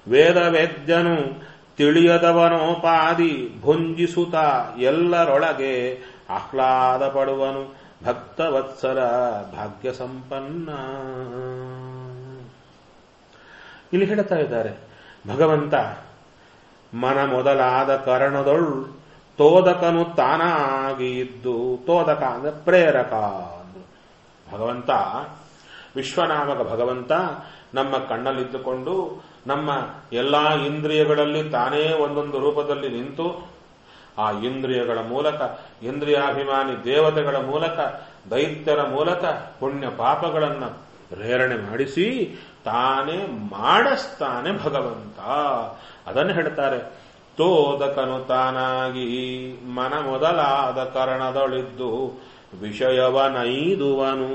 ವೇದವೇದ್ಯನು ತಿಳಿಯದವನೋಪಾದಿ ಭುಂಜಿಸುತ್ತ ಎಲ್ಲರೊಳಗೆ ಆಹ್ಲಾದ ಪಡುವನು ಭಕ್ತವತ್ಸಲ ಭಾಗ್ಯ ಸಂಪನ್ನ. ಇಲ್ಲಿ ಹೇಳ್ತಾ ಇದ್ದಾರೆ, ಭಗವಂತ ಮನ ಮೊದಲಾದ ಕರಣದೊಳ್ ತೋದಕನು ತಾನಾಗಿ ಇದ್ದು, ತೋದಕ ಅಂದ್ರೆ ಪ್ರೇರಕ ಅಂದ್ರು. ಭಗವಂತ ವಿಶ್ವನಾಮಕ ಭಗವಂತ ನಮ್ಮ ಕಣ್ಣಲ್ಲಿದ್ದುಕೊಂಡು ನಮ್ಮ ಎಲ್ಲಾ ಇಂದ್ರಿಯಗಳಲ್ಲಿ ತಾನೇ ಒಂದೊಂದು ರೂಪದಲ್ಲಿ ನಿಂತು ಆ ಇಂದ್ರಿಯಗಳ ಮೂಲಕ, ಇಂದ್ರಿಯಾಭಿಮಾನಿ ದೇವತೆಗಳ ಮೂಲಕ, ದೈತ್ಯರ ಮೂಲಕ ಪುಣ್ಯ ಪಾಪಗಳನ್ನು ಪ್ರೇರಣೆ ಮಾಡಿಸಿ ತಾನೇ ಮಾಡಿಸ್ತಾನೆ ಭಗವಂತ. ಅದನ್ನು ಹೇಳ್ತಾರೆ, ತೋದಕನು ತಾನಾಗಿ ಮನ ಮೊದಲಾದ ಕರಣದೊಳಿದ್ದು ವಿಷಯವನೈದುವನು.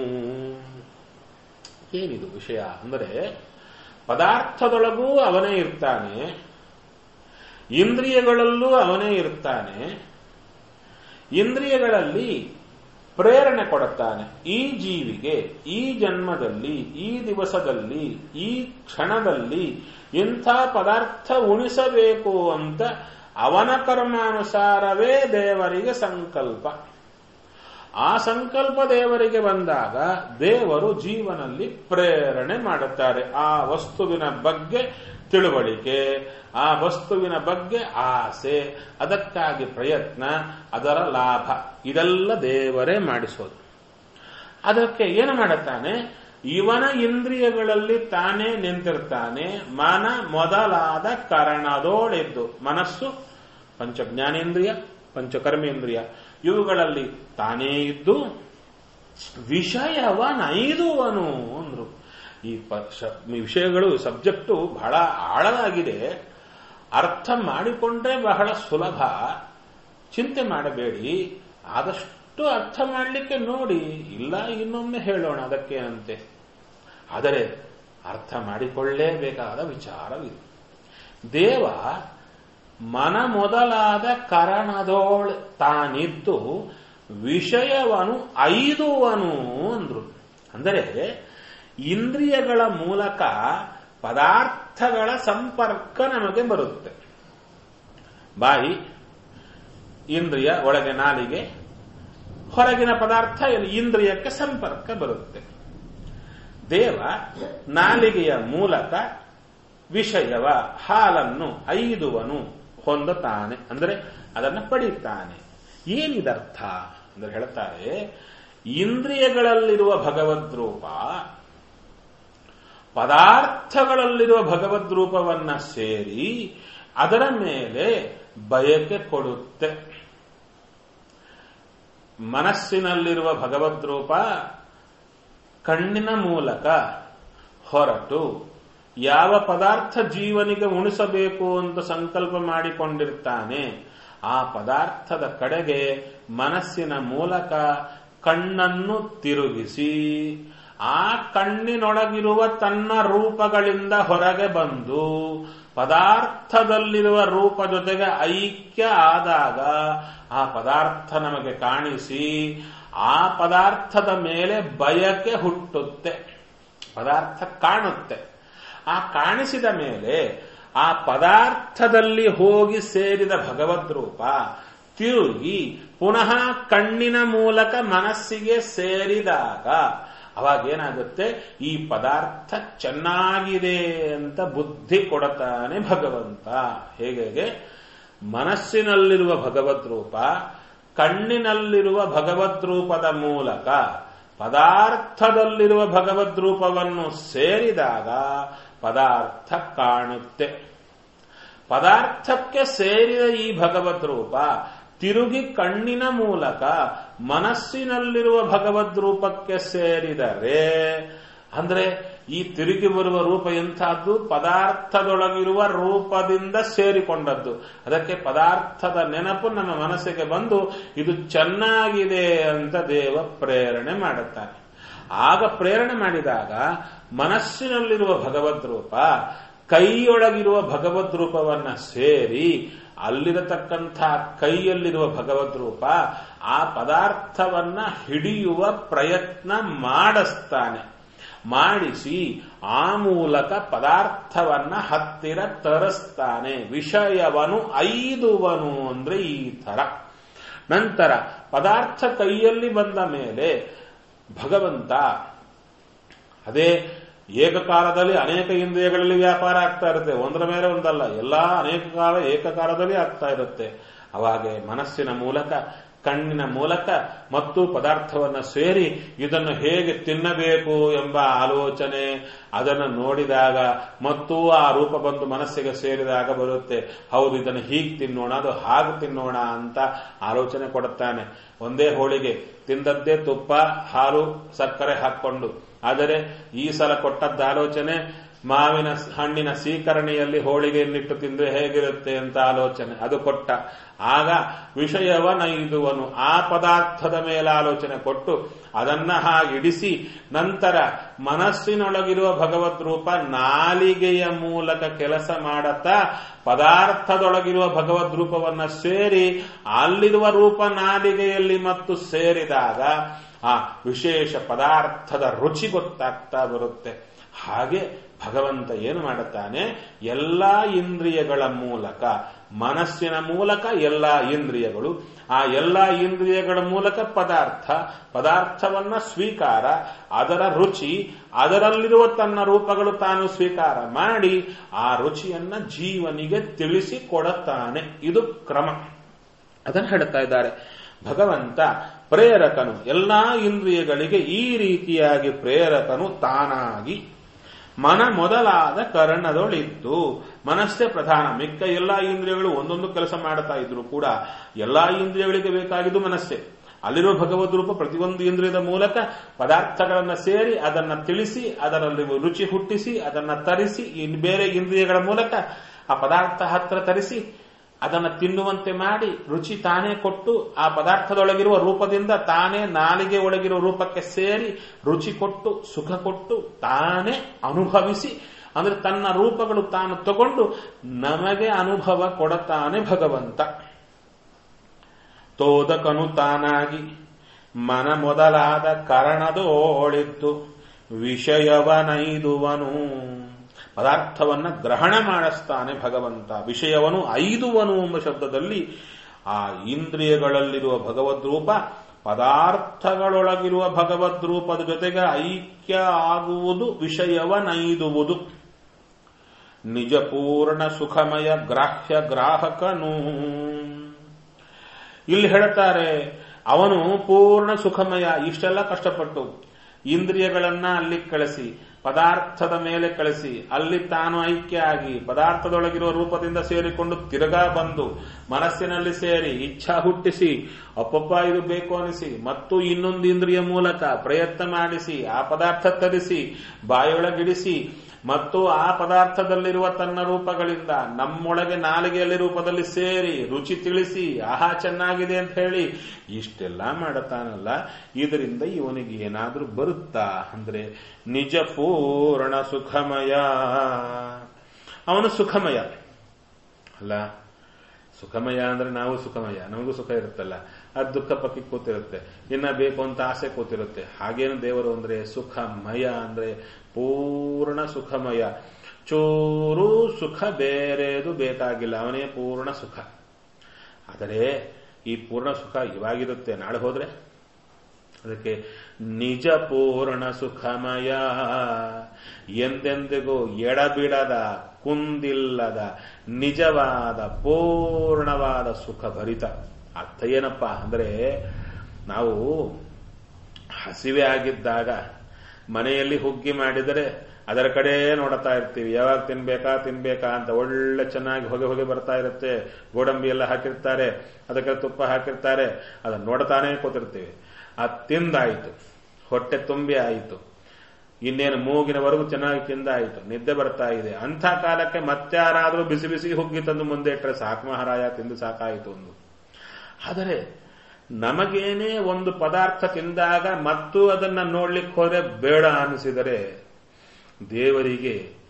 ಏನಿದು ವಿಷಯ ಅಂದರೆ, ಪದಾರ್ಥದೊಳಗೂ ಅವನೇ ಇರ್ತಾನೆ, ಇಂದ್ರಿಯಗಳಲ್ಲೂ ಅವನೇ ಇರ್ತಾನೆ. ಇಂದ್ರಿಯಗಳಲ್ಲಿ ಪ್ರೇರಣೆ ಕೊಡುತ್ತಾನೆ. ಈ ಜೀವಿಗೆ ಈ ಜನ್ಮದಲ್ಲಿ, ಈ ದಿವಸದಲ್ಲಿ, ಈ ಕ್ಷಣದಲ್ಲಿ ಇಂಥ ಪದಾರ್ಥ ಉಣಿಸಬೇಕು ಅಂತ ಅವನ ಕರ್ಮಾನುಸಾರವೇ ದೇವರಿಗೆ ಸಂಕಲ್ಪ. ಆ ಸಂಕಲ್ಪ ದೇವರಿಗೆ ಬಂದಾಗ ದೇವರು ಜೀವನಲ್ಲಿ ಪ್ರೇರಣೆ ಮಾಡುತ್ತಾರೆ. ಆ ವಸ್ತುವಿನ ಬಗ್ಗೆ ತಿಳುವಳಿಕೆ, ಆ ವಸ್ತುವಿನ ಬಗ್ಗೆ ಆಸೆ, ಅದಕ್ಕಾಗಿ ಪ್ರಯತ್ನ, ಅದರ ಲಾಭ, ಇದೆಲ್ಲ ದೇವರೇ ಮಾಡಿಸೋದು. ಅದಕ್ಕೆ ಏನು ಮಾಡುತ್ತಾನೆ? ಇವನ ಇಂದ್ರಿಯಗಳಲ್ಲಿ ತಾನೇ ನಿಂತಿರ್ತಾನೆ. ಮನ ಮೊದಲಾದ ಕರಣದೋಳೆದ್ದು, ಮನಸ್ಸು ಪಂಚಜ್ಞಾನೇಂದ್ರಿಯ, ಪಂಚಕರ್ಮೇಂದ್ರಿಯ, ಇವುಗಳಲ್ಲಿ ತಾನೇ ಇದ್ದು ವಿಷಯವನೈದುವನು ಅಂದ್ರು. ಈ ವಿಷಯಗಳು, ಸಬ್ಜೆಕ್ಟು ಬಹಳ ಆಳವಾಗಿದೆ. ಅರ್ಥ ಮಾಡಿಕೊಂಡ್ರೆ ಬಹಳ ಸುಲಭ. ಚಿಂತೆ ಮಾಡಬೇಡಿ, ಆದಷ್ಟು ಅರ್ಥ ಮಾಡಲಿಕ್ಕೆ ನೋಡಿ. ಇಲ್ಲ ಇನ್ನೊಮ್ಮೆ ಹೇಳೋಣ ಅದಕ್ಕೆ ಅಂತೆ. ಆದರೆ ಅರ್ಥ ಮಾಡಿಕೊಳ್ಳಲೇಬೇಕಾದ ವಿಚಾರವಿದೆ. ದೇವ ಮನ ಮೊದಲಾದ ಕರಣದೋಳ್ ತಾನಿದ್ದು ವಿಷಯವನು ಐದುವನು ಅಂದ್ರು. ಅಂದರೆ ಇಂದ್ರಿಯಗಳ ಮೂಲಕ ಪದಾರ್ಥಗಳ ಸಂಪರ್ಕ ನಮಗೆ ಬರುತ್ತೆ. ಬಾಯಿ ಇಂದ್ರಿಯ, ಒಳಗೆ ನಾಲಿಗೆ, ಹೊರಗಿನ ಪದಾರ್ಥ ಇಂದ್ರಿಯಕ್ಕೆ ಸಂಪರ್ಕ ಬರುತ್ತೆ. ದೇವ ನಾಲಿಗೆಯ ಮೂಲಕ ವಿಷಯವ ಹಾಲನ್ನು ಐದುವನು ಹೊಂದುತ್ತಾನೆ, ಅಂದರೆ ಅದನ್ನು ಪಡೀತಾನೆ. ಏನಿದರ್ಥ ಅಂದ್ರೆ ಹೇಳ್ತಾರೆ, ಇಂದ್ರಿಯಗಳಲ್ಲಿರುವ ಭಗವದ್ರೂಪ ಪದಾರ್ಥಗಳಲ್ಲಿರುವ ಭಗವದ್ರೂಪವನ್ನ ಸೇರಿ ಅದರ ಮೇಲೆ ಬಯಕೆ ಕೊಡುತ್ತೆ. ಮನಸ್ಸಿನಲ್ಲಿರುವ ಭಗವದ್ರೂಪ ಕಣ್ಣಿನ ಮೂಲಕ ಹೊರಟು ಯಾವ ಪದಾರ್ಥ ಜೀವನಿಗೆ ಉಣಿಸಬೇಕು ಅಂತ ಸಂಕಲ್ಪ ಮಾಡಿಕೊಂಡಿರ್ತಾನೆ, ಆ ಪದಾರ್ಥದ ಕಡೆಗೆ ಮನಸ್ಸಿನ ಮೂಲಕ ಕಣ್ಣನ್ನು ತಿರುಗಿಸಿ ಆ ಕಣ್ಣಿನೊಳಗಿರುವ ತನ್ನ ರೂಪಗಳಿಂದ ಹೊರಗೆ ಬಂದು ಪದಾರ್ಥದಲ್ಲಿರುವ ರೂಪ ಜೊತೆಗೆ ಐಕ್ಯ ಆದಾಗ ಆ ಪದಾರ್ಥ ನಮಗೆ ಕಾಣಿಸಿ ಆ ಪದಾರ್ಥದ ಮೇಲೆ ಬಯಕೆ ಹುಟ್ಟುತ್ತೆ. ಪದಾರ್ಥ ಕಾಣುತ್ತೆ. ಆ ಕಾಣಿಸಿದ ಮೇಲೆ ಆ ಪದಾರ್ಥದಲ್ಲಿ ಹೋಗಿ ಸೇರಿದ ಭಗವದ್ರೂಪ ತಿರುಗಿ ಪುನಃ ಕಣ್ಣಿನ ಮೂಲಕ ಮನಸ್ಸಿಗೆ ಸೇರಿದಾಗ ಅವಾಗೇನಾಗುತ್ತೆ, ಈ ಪದಾರ್ಥ ಚೆನ್ನಾಗಿದೆ ಅಂತ ಬುದ್ಧಿ ಕೊಡುತ್ತಾನೆ ಭಗವಂತ. ಹೇಗೆ ಮನಸ್ಸಿನಲ್ಲಿರುವ ಭಗವದ್ರೂಪ ಕಣ್ಣಿನಲ್ಲಿರುವ ಭಗವದ್ರೂಪದ ಮೂಲಕ ಪದಾರ್ಥದಲ್ಲಿರುವ ಭಗವದ್ರೂಪವನ್ನು ಸೇರಿದಾಗ ಪದಾರ್ಥ ಕಾಣುತ್ತೆ. ಪದಾರ್ಥಕ್ಕೆ ಸೇರಿದ ಈ ಭಗವದ್ರೂಪ ತಿರುಗಿ ಕಣ್ಣಿನ ಮೂಲಕ ಮನಸ್ಸಿನಲ್ಲಿರುವ ಭಗವದ್ರೂಪಕ್ಕೆ ಸೇರಿದರೆ, ಅಂದ್ರೆ ಈ ತಿರುಗಿ ಬರುವ ರೂಪ ಎಂಥದ್ದು? ಪದಾರ್ಥದೊಳಗಿರುವ ರೂಪದಿಂದ ಸೇರಿಕೊಂಡದ್ದು. ಅದಕ್ಕೆ ಪದಾರ್ಥದ ನೆನಪು ನಮ್ಮ ಮನಸ್ಸಿಗೆ ಬಂದು ಇದು ಚೆನ್ನಾಗಿದೆ ಅಂತ ದೇವ ಪ್ರೇರಣೆ ಮಾಡುತ್ತಾನೆ. ಆಗ ಪ್ರೇರಣೆ ಮಾಡಿದಾಗ ಮನಸ್ಸಿನಲ್ಲಿರುವ ಭಗವದ್ರೂಪ ಕೈಯೊಳಗಿರುವ ಭಗವದ್ರೂಪವನ್ನ ಸೇರಿ ಅಲ್ಲಿರತಕ್ಕಂಥ ಕೈಯಲ್ಲಿರುವ ಭಗವದ್ರೂಪ ಆ ಪದಾರ್ಥವನ್ನ ಹಿಡಿಯುವ ಪ್ರಯತ್ನ ಮಾಡಿಸ್ತಾನೆ. ಮಾಡಿಸಿ ಆ ಮೂಲಕ ಪದಾರ್ಥವನ್ನ ಹತ್ತಿರ ತರಿಸ್ತಾನೆ. ವಿಷಯವನು ಐದುವನು ಅಂದ್ರೆ ಈ ತರ. ನಂತರ ಪದಾರ್ಥ ಕೈಯಲ್ಲಿ ಬಂದ ಮೇಲೆ ಭಗವಂತ ಅದೇ ಏಕಕಾಲದಲ್ಲಿ ಅನೇಕ ಇಂದ್ರಿಯಗಳಲ್ಲಿ ವ್ಯಾಪಾರ ಆಗ್ತಾ ಇರುತ್ತೆ. ಒಂದರ ಮೇಲೆ ಒಂದಲ್ಲ, ಎಲ್ಲ ಅನೇಕ ಕಾಲ ಏಕಕಾಲದಲ್ಲಿ ಆಗ್ತಾ ಇರುತ್ತೆ. ಅವಾಗೆ ಮನಸ್ಸಿನ ಮೂಲಕ, ಕಣ್ಣಿನ ಮೂಲಕ ಮತ್ತು ಪದಾರ್ಥವನ್ನು ಸೇರಿ ಇದನ್ನು ಹೇಗೆ ತಿನ್ನಬೇಕು ಎಂಬ ಆಲೋಚನೆ ಅದನ್ನು ನೋಡಿದಾಗ ಮತ್ತು ಆ ರೂಪ ಬಂದು ಮನಸ್ಸಿಗೆ ಸೇರಿದಾಗ ಬರುತ್ತೆ. ಹೌದು, ಇದನ್ನು ಹೀಗೆ ತಿನ್ನೋಣ, ಅದು ಹಾಗೆ ತಿನ್ನೋಣ ಅಂತ ಆಲೋಚನೆ ಕೊಡುತ್ತಾನೆ. ಒಂದೇ ಹೋಳಿಗೆ ತಿಂದದ್ದೇ ತುಪ್ಪ, ಹಾಲು, ಸಕ್ಕರೆ ಹಾಕೊಂಡು. ಆದರೆ ಈ ಸಲ ಕೊಟ್ಟದ್ದ ಆಲೋಚನೆ ಮಾವಿನ ಹಣ್ಣಿನ ಸೀಕರಣೆಯಲ್ಲಿ ಹೋಳಿಗೆಯನ್ನಿಟ್ಟು ತಿಂದ್ರೆ ಹೇಗಿರುತ್ತೆ ಅಂತ ಆಲೋಚನೆ ಅದು ಕೊಟ್ಟ. ಆಗ ವಿಷಯವನೈದುವನು ಆ ಪದಾರ್ಥದ ಮೇಲೆ ಆಲೋಚನೆ ಕೊಟ್ಟು ಅದನ್ನ ಹಾಗಿಡಿಸಿ ನಂತರ ಮನಸ್ಸಿನೊಳಗಿರುವ ಭಗವದ್ ರೂಪ ನಾಲಿಗೆಯ ಮೂಲಕ ಕೆಲಸ ಮಾಡುತ್ತಾ ಪದಾರ್ಥದೊಳಗಿರುವ ಭಗವದ್ ರೂಪವನ್ನ ಸೇರಿ ಅಲ್ಲಿರುವ ರೂಪ ನಾಲಿಗೆಯಲ್ಲಿ ಮತ್ತು ಸೇರಿದಾಗ ಆ ವಿಶೇಷ ಪದಾರ್ಥದ ರುಚಿ ಗೊತ್ತಾಗ್ತಾ ಬರುತ್ತೆ. ಹಾಗೆ ಭಗವಂತ ಏನು ಮಾಡುತ್ತಾನೆ, ಎಲ್ಲಾ ಇಂದ್ರಿಯಗಳ ಮೂಲಕ, ಮನಸ್ಸಿನ ಮೂಲಕ ಎಲ್ಲಾ ಇಂದ್ರಿಯಗಳು, ಆ ಎಲ್ಲಾ ಇಂದ್ರಿಯಗಳ ಮೂಲಕ ಪದಾರ್ಥವನ್ನ ಸ್ವೀಕಾರ, ಅದರ ರುಚಿ, ಅದರಲ್ಲಿರುವ ತನ್ನ ರೂಪಗಳು ತಾನು ಸ್ವೀಕಾರ ಮಾಡಿ ಆ ರುಚಿಯನ್ನ ಜೀವನಿಗೆ ತಿಳಿಸಿ ಕೊಡುತ್ತಾನೆ. ಇದು ಕ್ರಮ. ಅದನ್ನು ಹೇಳ್ತಾ ಇದ್ದಾರೆ. ಭಗವಂತ ಪ್ರೇರಕನು, ಎಲ್ಲಾ ಇಂದ್ರಿಯಗಳಿಗೆ ಈ ರೀತಿಯಾಗಿ ಪ್ರೇರಕನು ತಾನಾಗಿ ಮನ ಮೊದಲಾದ ಕರ್ಣದೊಳಿದ್ದು. ಮನಸ್ಸೇ ಪ್ರಧಾನ. ಮಿಕ್ಕ ಎಲ್ಲಾ ಇಂದ್ರಿಯಗಳು ಒಂದೊಂದು ಕೆಲಸ ಮಾಡುತ್ತಾ ಇದ್ರು ಕೂಡ ಎಲ್ಲಾ ಇಂದ್ರಿಯಗಳಿಗೆ ಬೇಕಾಗಿದ್ದು ಮನಸ್ಸೇ. ಅಲ್ಲಿರುವ ಭಗವದ್ ರೂಪ ಪ್ರತಿಯೊಂದು ಇಂದ್ರಿಯದ ಮೂಲಕ ಪದಾರ್ಥಗಳನ್ನು ಸೇರಿ ಅದನ್ನು ತಿಳಿಸಿ ಅದರಲ್ಲಿ ರುಚಿ ಹುಟ್ಟಿಸಿ ಅದನ್ನು ತರಿಸಿ ಬೇರೆ ಇಂದ್ರಿಯಗಳ ಮೂಲಕ ಆ ಪದಾರ್ಥ ಹತ್ರ ತರಿಸಿ ಅದನ್ನು ತಿನ್ನುವಂತೆ ಮಾಡಿ ರುಚಿ ತಾನೇ ಕೊಟ್ಟು ಆ ಪದಾರ್ಥದೊಳಗಿರುವ ರೂಪದಿಂದ ತಾನೇ ನಾಲಿಗೆ ಒಳಗಿರುವ ರೂಪಕ್ಕೆ ಸೇರಿ ರುಚಿ ಕೊಟ್ಟು ಸುಖ ಕೊಟ್ಟು ತಾನೇ ಅನುಭವಿಸಿ, ಅಂದ್ರೆ ತನ್ನ ರೂಪಗಳು ತಾನು ತಗೊಂಡು ನಮಗೆ ಅನುಭವ ಕೊಡುತ್ತಾನೆ ಭಗವಂತ. ತೋದಕನು ತಾನಾಗಿ ಮನ ಮೊದಲಾದ ಕರಣದೋಳಿದ್ದು ವಿಷಯವನೈದುವನು. ಪದಾರ್ಥವನ್ನ ಗ್ರಹಣ ಮಾಡಿಸ್ತಾನೆ ಭಗವಂತ. ವಿಷಯವನು ಐದುವನು ಎಂಬ ಶಬ್ದದಲ್ಲಿ ಆ ಇಂದ್ರಿಯಗಳಲ್ಲಿರುವ ಭಗವದ್ರೂಪ ಪದಾರ್ಥಗಳೊಳಗಿರುವ ಭಗವದ್ರೂಪದ ಜೊತೆಗೆ ಐಕ್ಯ ಆಗುವುದು ವಿಷಯವನೈದುವುದು. ನಿಜ ಪೂರ್ಣ ಸುಖಮಯ ಗ್ರಾಹ್ಯ ಗ್ರಾಹಕನು. ಇಲ್ಲಿ ಹೇಳ್ತಾರೆ, ಅವನು ಪೂರ್ಣ ಸುಖಮಯ. ಇಷ್ಟೆಲ್ಲ ಕಷ್ಟಪಟ್ಟು ಇಂದ್ರಿಯಗಳನ್ನ ಅಲ್ಲಿ ಕಳಿಸಿ ಪದಾರ್ಥದ ಮೇಲೆ ಕಳಿಸಿ ಅಲ್ಲಿ ತಾನು ಐಕ್ಯ ಆಗಿ ಪದಾರ್ಥದೊಳಗಿರುವ ರೂಪದಿಂದ ಸೇರಿಕೊಂಡು ತಿರುಗಾ ಬಂದು ಮನಸ್ಸಿನಲ್ಲಿ ಸೇರಿ ಇಚ್ಛಾ ಹುಟ್ಟಿಸಿ ಅಪ್ಪಪ್ಪ ಇದು ಬೇಕು ಅನಿಸಿ ಮತ್ತು ಇನ್ನೊಂದು ಇಂದ್ರಿಯ ಮೂಲಕ ಪ್ರಯತ್ನ ಮಾಡಿಸಿ ಆ ಪದಾರ್ಥ ತರಿಸಿ ಬಾಯೊಳಗಿಡಿಸಿ ಮತ್ತು ಆ ಪದಾರ್ಥದಲ್ಲಿರುವ ತನ್ನ ರೂಪಗಳಿಂದ ನಮ್ಮೊಳಗೆ ನಾಲಿಗೆಯಲ್ಲಿ ರೂಪದಲ್ಲಿ ಸೇರಿ ರುಚಿ ತಿಳಿಸಿ ಆಹಾ ಚೆನ್ನಾಗಿದೆ ಅಂತ ಹೇಳಿ ಇಷ್ಟೆಲ್ಲ ಮಾಡುತ್ತಾನಲ್ಲ, ಇದರಿಂದ ಇವನಿಗೆ ಏನಾದ್ರೂ ಬರುತ್ತಾ ಅಂದ್ರೆ ನಿಜ ಪೂರ್ಣ ಸುಖಮಯ. ಅವನು ಸುಖಮಯ ಅಲ್ಲ. ಸುಖಮಯ ಅಂದ್ರೆ ನಾವು ಸುಖಮಯ, ನಮಗೂ ಸುಖ ಇರುತ್ತಲ್ಲ, ಅದು ದುಃಖ ಪಕ್ಕಿ ಕೂತಿರುತ್ತೆ, ಇನ್ನ ಬೇಕು ಅಂತ ಆಸೆ ಕೂತಿರುತ್ತೆ. ಹಾಗೇನು ದೇವರು ಅಂದ್ರೆ ಸುಖಮಯ ಅಂದ್ರೆ ಪೂರ್ಣ ಸುಖಮಯ. ಚೂರು ಸುಖ ಬೇರೆದು ಬೇಕಾಗಿಲ್ಲ, ಅವನೇ ಪೂರ್ಣ ಸುಖ. ಆದರೆ ಈ ಪೂರ್ಣ ಸುಖ ಇವಾಗಿರುತ್ತೆ, ನಾಳೆ ಹೋದ್ರೆ ಅದಕ್ಕೆ ನಿಜ ಪೂರ್ಣ ಸುಖಮಯ. ಎಂದೆಂದಿಗೂ ಎಡಬಿಡದ ಕುಂದಿಲ್ಲದ ನಿಜವಾದ ಪೂರ್ಣವಾದ ಸುಖ ಭರಿತ. ಅರ್ಥ ಏನಪ್ಪಾ ಅಂದ್ರೆ, ನಾವು ಹಸಿವೆ ಆಗಿದ್ದಾಗ ಮನೆಯಲ್ಲಿ ಹುಗ್ಗಿ ಮಾಡಿದರೆ ಅದರ ಕಡೆ ನೋಡ್ತಾ ಇರ್ತೀವಿ, ಯಾವಾಗ ತಿನ್ಬೇಕಾ ಅಂತ. ಒಳ್ಳೆ ಚೆನ್ನಾಗಿ ಹೊಗೆ ಬರ್ತಾ ಇರುತ್ತೆ, ಗೋಡಂಬಿ ಎಲ್ಲ ಹಾಕಿರ್ತಾರೆ, ಅದಕ್ಕೆ ತುಪ್ಪ ಹಾಕಿರ್ತಾರೆ, ಅದನ್ನ ನೋಡ್ತಾನೆ ಕೂತಿರ್ತೀವಿ. ಅದು ತಿಂದಾಯಿತು, ಹೊಟ್ಟೆ ತುಂಬಿ ಆಯಿತು, ಇನ್ನೇನು ಮೂಗಿನವರೆಗೂ ಚೆನ್ನಾಗಿ ತಿಂದಾಯಿತು, ನಿದ್ದೆ ಬರ್ತಾ ಇದೆ. ಅಂಥ ಕಾಲಕ್ಕೆ ಮತ್ತಾರಾದ್ರೂ ಬಿಸಿ ಬಿಸಿ ಹುಗ್ಗಿ ತಂದು ಮುಂದೆ ಇಟ್ಟರೆ ಸಾಕು ಮಹಾರಾಯ, ತಿಂದು ಸಾಕಾಯಿತು ಒಂದು. ಆದರೆ ನಮಗೇನೇ ಒಂದು ಪದಾರ್ಥ ತಿಂದಾಗ ಮತ್ತು ಅದನ್ನ ನೋಡ್ಲಿಕ್ಕೆ ಹೋದ್ರೆ ಬೇಡ ಅನಿಸಿದರೆ, ದೇವರಿಗೆ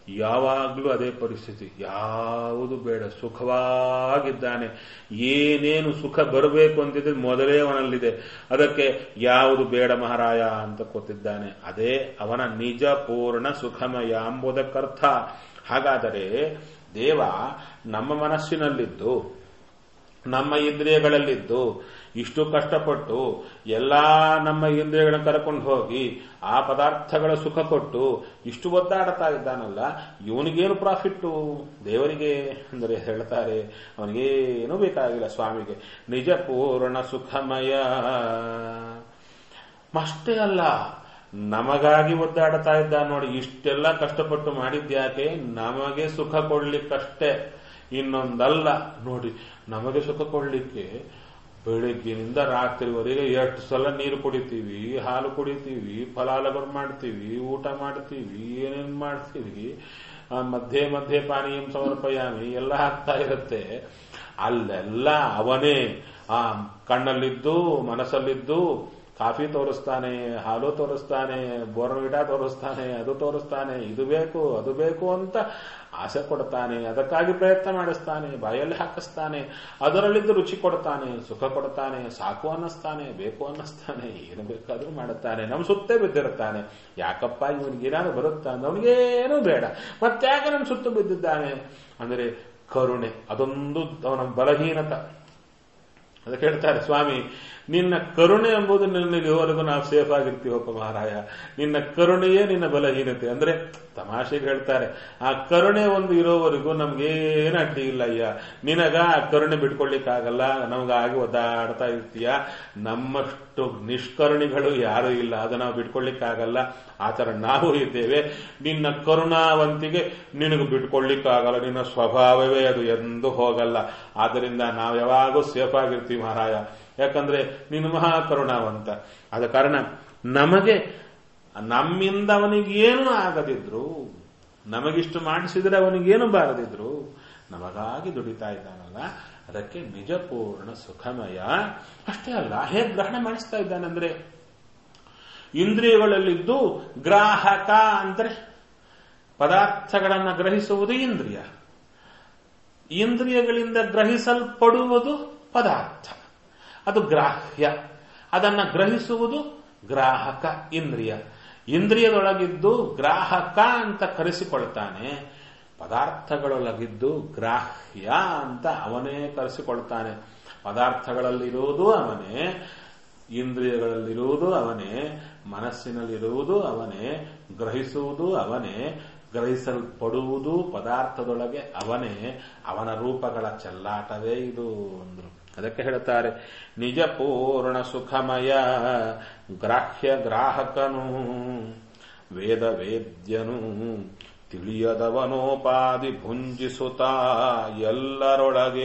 ಯಾವಾಗಲೂ ಅದೇ ಪರಿಸ್ಥಿತಿ, ಯಾವುದು ಬೇಡ, ಸುಖವಾಗಿದ್ದಾನೆ. ಏನೇನು ಸುಖ ಬರಬೇಕು ಅಂತಿದ್ರೆ ಮೊದಲೇ ಅವನಲ್ಲಿದೆ. ಅದಕ್ಕೆ ಯಾವುದು ಬೇಡ ಮಹಾರಾಯ ಅಂತ ಕೂತಿದ್ದಾನೆ. ಅದೇ ಅವನ ನಿಜ ಪೂರ್ಣ ಸುಖಮಯ ಎಂಬುದಕ್ಕರ್ಥ. ಹಾಗಾದರೆ ದೇವ ನಮ್ಮ ಮನಸ್ಸಿನಲ್ಲಿದ್ದು, ನಮ್ಮ ಇಂದ್ರಿಯಗಳಲ್ಲಿದ್ದು, ಇಷ್ಟು ಕಷ್ಟಪಟ್ಟು ಎಲ್ಲ ನಮ್ಮ ಇಂದ್ರಿಯಗಳನ್ನು ಕರ್ಕೊಂಡು ಹೋಗಿ ಆ ಪದಾರ್ಥಗಳ ಸುಖ ಕೊಟ್ಟು ಇಷ್ಟು ಒದ್ದಾಡ್ತಾ ಇದ್ದಾನಲ್ಲ, ಇವನಿಗೇನು ಪ್ರಾಫಿಟ್ಟು ದೇವರಿಗೆ ಅಂದರೆ ಹೇಳ್ತಾರೆ, ಅವನಿಗೇನೂ ಬೇಕಾಗಿಲ್ಲ ಸ್ವಾಮಿಗೆ. ನಿಜ ಪೂರ್ಣ ಸುಖಮಯ. ಅಷ್ಟೇ ಅಲ್ಲ, ನಮಗಾಗಿ ಒದ್ದಾಡ್ತಾ ಇದ್ದ ನೋಡಿ. ಇಷ್ಟೆಲ್ಲ ಕಷ್ಟಪಟ್ಟು ಮಾಡಿದ್ಯಾಕೆ? ನಮಗೆ ಸುಖ ಕೊಡ್ಲಿಕ್ಕಷ್ಟೇ, ಇನ್ನೊಂದಲ್ಲ. ನೋಡಿ, ನಮಗೆ ಸುಖ ಕೊಡ್ಲಿಕ್ಕೆ ಬೆಳಿಗ್ಗಿನಿಂದ ರಾತ್ರಿವರೆಗೆ ಎಷ್ಟು ಸಲ ನೀರು ಕುಡಿತೀವಿ, ಹಾಲು ಕುಡಿತೀವಿ, ಫಲಾಲಗಳು ಮಾಡ್ತೀವಿ, ಊಟ ಮಾಡ್ತೀವಿ, ಏನೇನು ಮಾಡ್ತೀವಿ, ಮಧ್ಯೆ ಮಧ್ಯೆ ಪಾನೀಯಂ ಸಮರ್ಪಯಾಮಿ ಎಲ್ಲ ಆಗ್ತಾ ಇರುತ್ತೆ. ಅಲ್ಲೆಲ್ಲ ಅವನೇ ಆ ಕಣ್ಣಲ್ಲಿದ್ದು ಮನಸ್ಸಲ್ಲಿದ್ದು ಕಾಫಿ ತೋರಿಸ್ತಾನೆ, ಹಾಲು ತೋರಿಸ್ತಾನೆ, ಬೋರ್ವಿಟಾ ತೋರಿಸ್ತಾನೆ, ಅದು ತೋರಿಸ್ತಾನೆ, ಇದು ಬೇಕು ಅದು ಬೇಕು ಅಂತ ಆಸೆ ಕೊಡ್ತಾನೆ. ಅದಕ್ಕಾಗಿ ಪ್ರಯತ್ನ ಮಾಡಿಸ್ತಾನೆ, ಬಾಯಲ್ಲಿ ಹಾಕಿಸ್ತಾನೆ, ಅದರಲ್ಲಿದ್ದು ರುಚಿ ಕೊಡ್ತಾನೆ, ಸುಖ ಕೊಡ್ತಾನೆ, ಸಾಕು ಅನ್ನಿಸ್ತಾನೆ, ಬೇಕು ಅನ್ನಿಸ್ತಾನೆ, ಏನು ಬೇಕಾದ್ರೂ ಮಾಡುತ್ತಾನೆ. ನಮ್ಮ ಸುತ್ತೇ ಬಿದ್ದಿರ್ತಾನೆ. ಯಾಕಪ್ಪ ಇವನಿಗೇನಾದ್ರು ಬರುತ್ತಾ? ಅವನಿಗೇನೂ ಬೇಡ, ಮತ್ತ್ಯಾಕೆ ನಮ್ಮ ಸುತ್ತು ಬಿದ್ದಿದ್ದಾನೆ ಅಂದರೆ ಕರುಣೆ. ಅದೊಂದು ಅವನ ಬಲಹೀನತೆ. ಅದಕ್ಕೆ ಹೇಳ್ತಾರೆ ಸ್ವಾಮಿ, ನಿನ್ನ ಕರುಣೆ ಎಂಬುದು ನಿನ್ನವರೆಗೂ ನಾವು ಸೇಫ್ ಆಗಿರ್ತೀವಪ್ಪ ಮಹಾರಾಯ. ನಿನ್ನ ಕರುಣೆಯೇ ನಿನ್ನ ಬಲಹೀನತೆ. ಅಂದ್ರೆ ತಮಾಷೆಗೆ ಹೇಳ್ತಾರೆ, ಆ ಕರುಣೆ ಒಂದು ಇರೋವರೆಗೂ ನಮ್ಗೇನು ಅಡ್ಡಿ ಇಲ್ಲ ಅಯ್ಯ. ನಿನಗ ಆ ಕರುಣೆ ಬಿಟ್ಕೊಳ್ಲಿಕ್ಕಾಗಲ್ಲ, ನಮಗಾಗಿ ಒದ್ದಾಡ್ತಾ ಇರ್ತೀಯ. ನಮ್ಮಷ್ಟು ನಿಷ್ಕರುಣಿಗಳು ಯಾರೂ ಇಲ್ಲ, ಅದು ನಾವು ಬಿಟ್ಕೊಳ್ಲಿಕ್ಕಾಗಲ್ಲ. ಆ ಥರ ನಾವು ಇದ್ದೇವೆ. ನಿನ್ನ ಕರುಣಾವಂತಿಗೆ ನಿನಗೂ ಬಿಟ್ಕೊಳ್ಲಿಕ್ಕಾಗಲ್ಲ, ನಿನ್ನ ಸ್ವಭಾವವೇ ಅದು ಎಂದೂ ಹೋಗಲ್ಲ. ಆದ್ದರಿಂದ ನಾವು ಯಾವಾಗೂ ಸೇಫ್ ಆಗಿರ್ತೀವಿ ಮಹಾರಾಯ. ಯಾಕಂದ್ರೆ ನೀನು ಮಹಾಕರುಣಾವಂತ. ಆದ ಕಾರಣ ನಮಗೆ ನಮ್ಮಿಂದ ಅವನಿಗೇನು ಆಗದಿದ್ರು, ನಮಗಿಷ್ಟು ಮಾಡಿಸಿದ್ರೆ ಅವನಿಗೇನು ಬಾರದಿದ್ರು, ನಮಗಾಗಿ ದುಡಿತಾ ಇದ್ದಾನಲ್ಲ, ಅದಕ್ಕೆ ನಿಜ ಪೂರ್ಣ ಸುಖಮಯ. ಅಷ್ಟೇ ಅಲ್ಲ, ಹೇಗೆ ಗ್ರಹಣ ಮಾಡಿಸ್ತಾ ಇದ್ದಾನಂದ್ರೆ, ಇಂದ್ರಿಯಗಳಲ್ಲಿದ್ದು ಗ್ರಾಹಕ ಅಂದ್ರೆ ಪದಾರ್ಥಗಳನ್ನು ಗ್ರಹಿಸುವುದು ಇಂದ್ರಿಯ, ಇಂದ್ರಿಯಗಳಿಂದ ಗ್ರಹಿಸಲ್ಪಡುವುದು ಪದಾರ್ಥ, ಅದು ಗ್ರಾಹ್ಯ. ಅದನ್ನ ಗ್ರಹಿಸುವುದು ಗ್ರಾಹಕ ಇಂದ್ರಿಯ. ಇಂದ್ರಿಯದೊಳಗಿದ್ದು ಗ್ರಾಹಕ ಅಂತ ಕರೆಸಿಕೊಳ್ತಾನೆ, ಪದಾರ್ಥಗಳೊಳಗಿದ್ದು ಗ್ರಾಹ್ಯ ಅಂತ ಅವನೇ ಕರೆಸಿಕೊಳ್ತಾನೆ. ಪದಾರ್ಥಗಳಲ್ಲಿರುವುದು ಅವನೇ, ಇಂದ್ರಿಯಗಳಲ್ಲಿರುವುದು ಅವನೇ, ಮನಸ್ಸಿನಲ್ಲಿರುವುದು ಅವನೇ, ಗ್ರಹಿಸುವುದು ಅವನೇ, ಗ್ರಹಿಸಲ್ಪಡುವುದು ಪದಾರ್ಥದೊಳಗೆ ಅವನೇ. ಅವನ ರೂಪಗಳ ಚೆಲ್ಲಾಟವೇ ಇದು ಅಂದ್ರು. ಅದಕ್ಕೆ ಹೇಳ್ತಾರೆ, ನಿಜ ಪೂರ್ಣ ಸುಖಮಯ ಗ್ರಾಹ್ಯ ಗ್ರಾಹಕನು, ವೇದ ವೇದ್ಯನು, ತಿಳಿಯದವನೋಪಾದಿ ಭುಂಜಿಸುತ್ತ ಎಲ್ಲರೊಳಗೆ.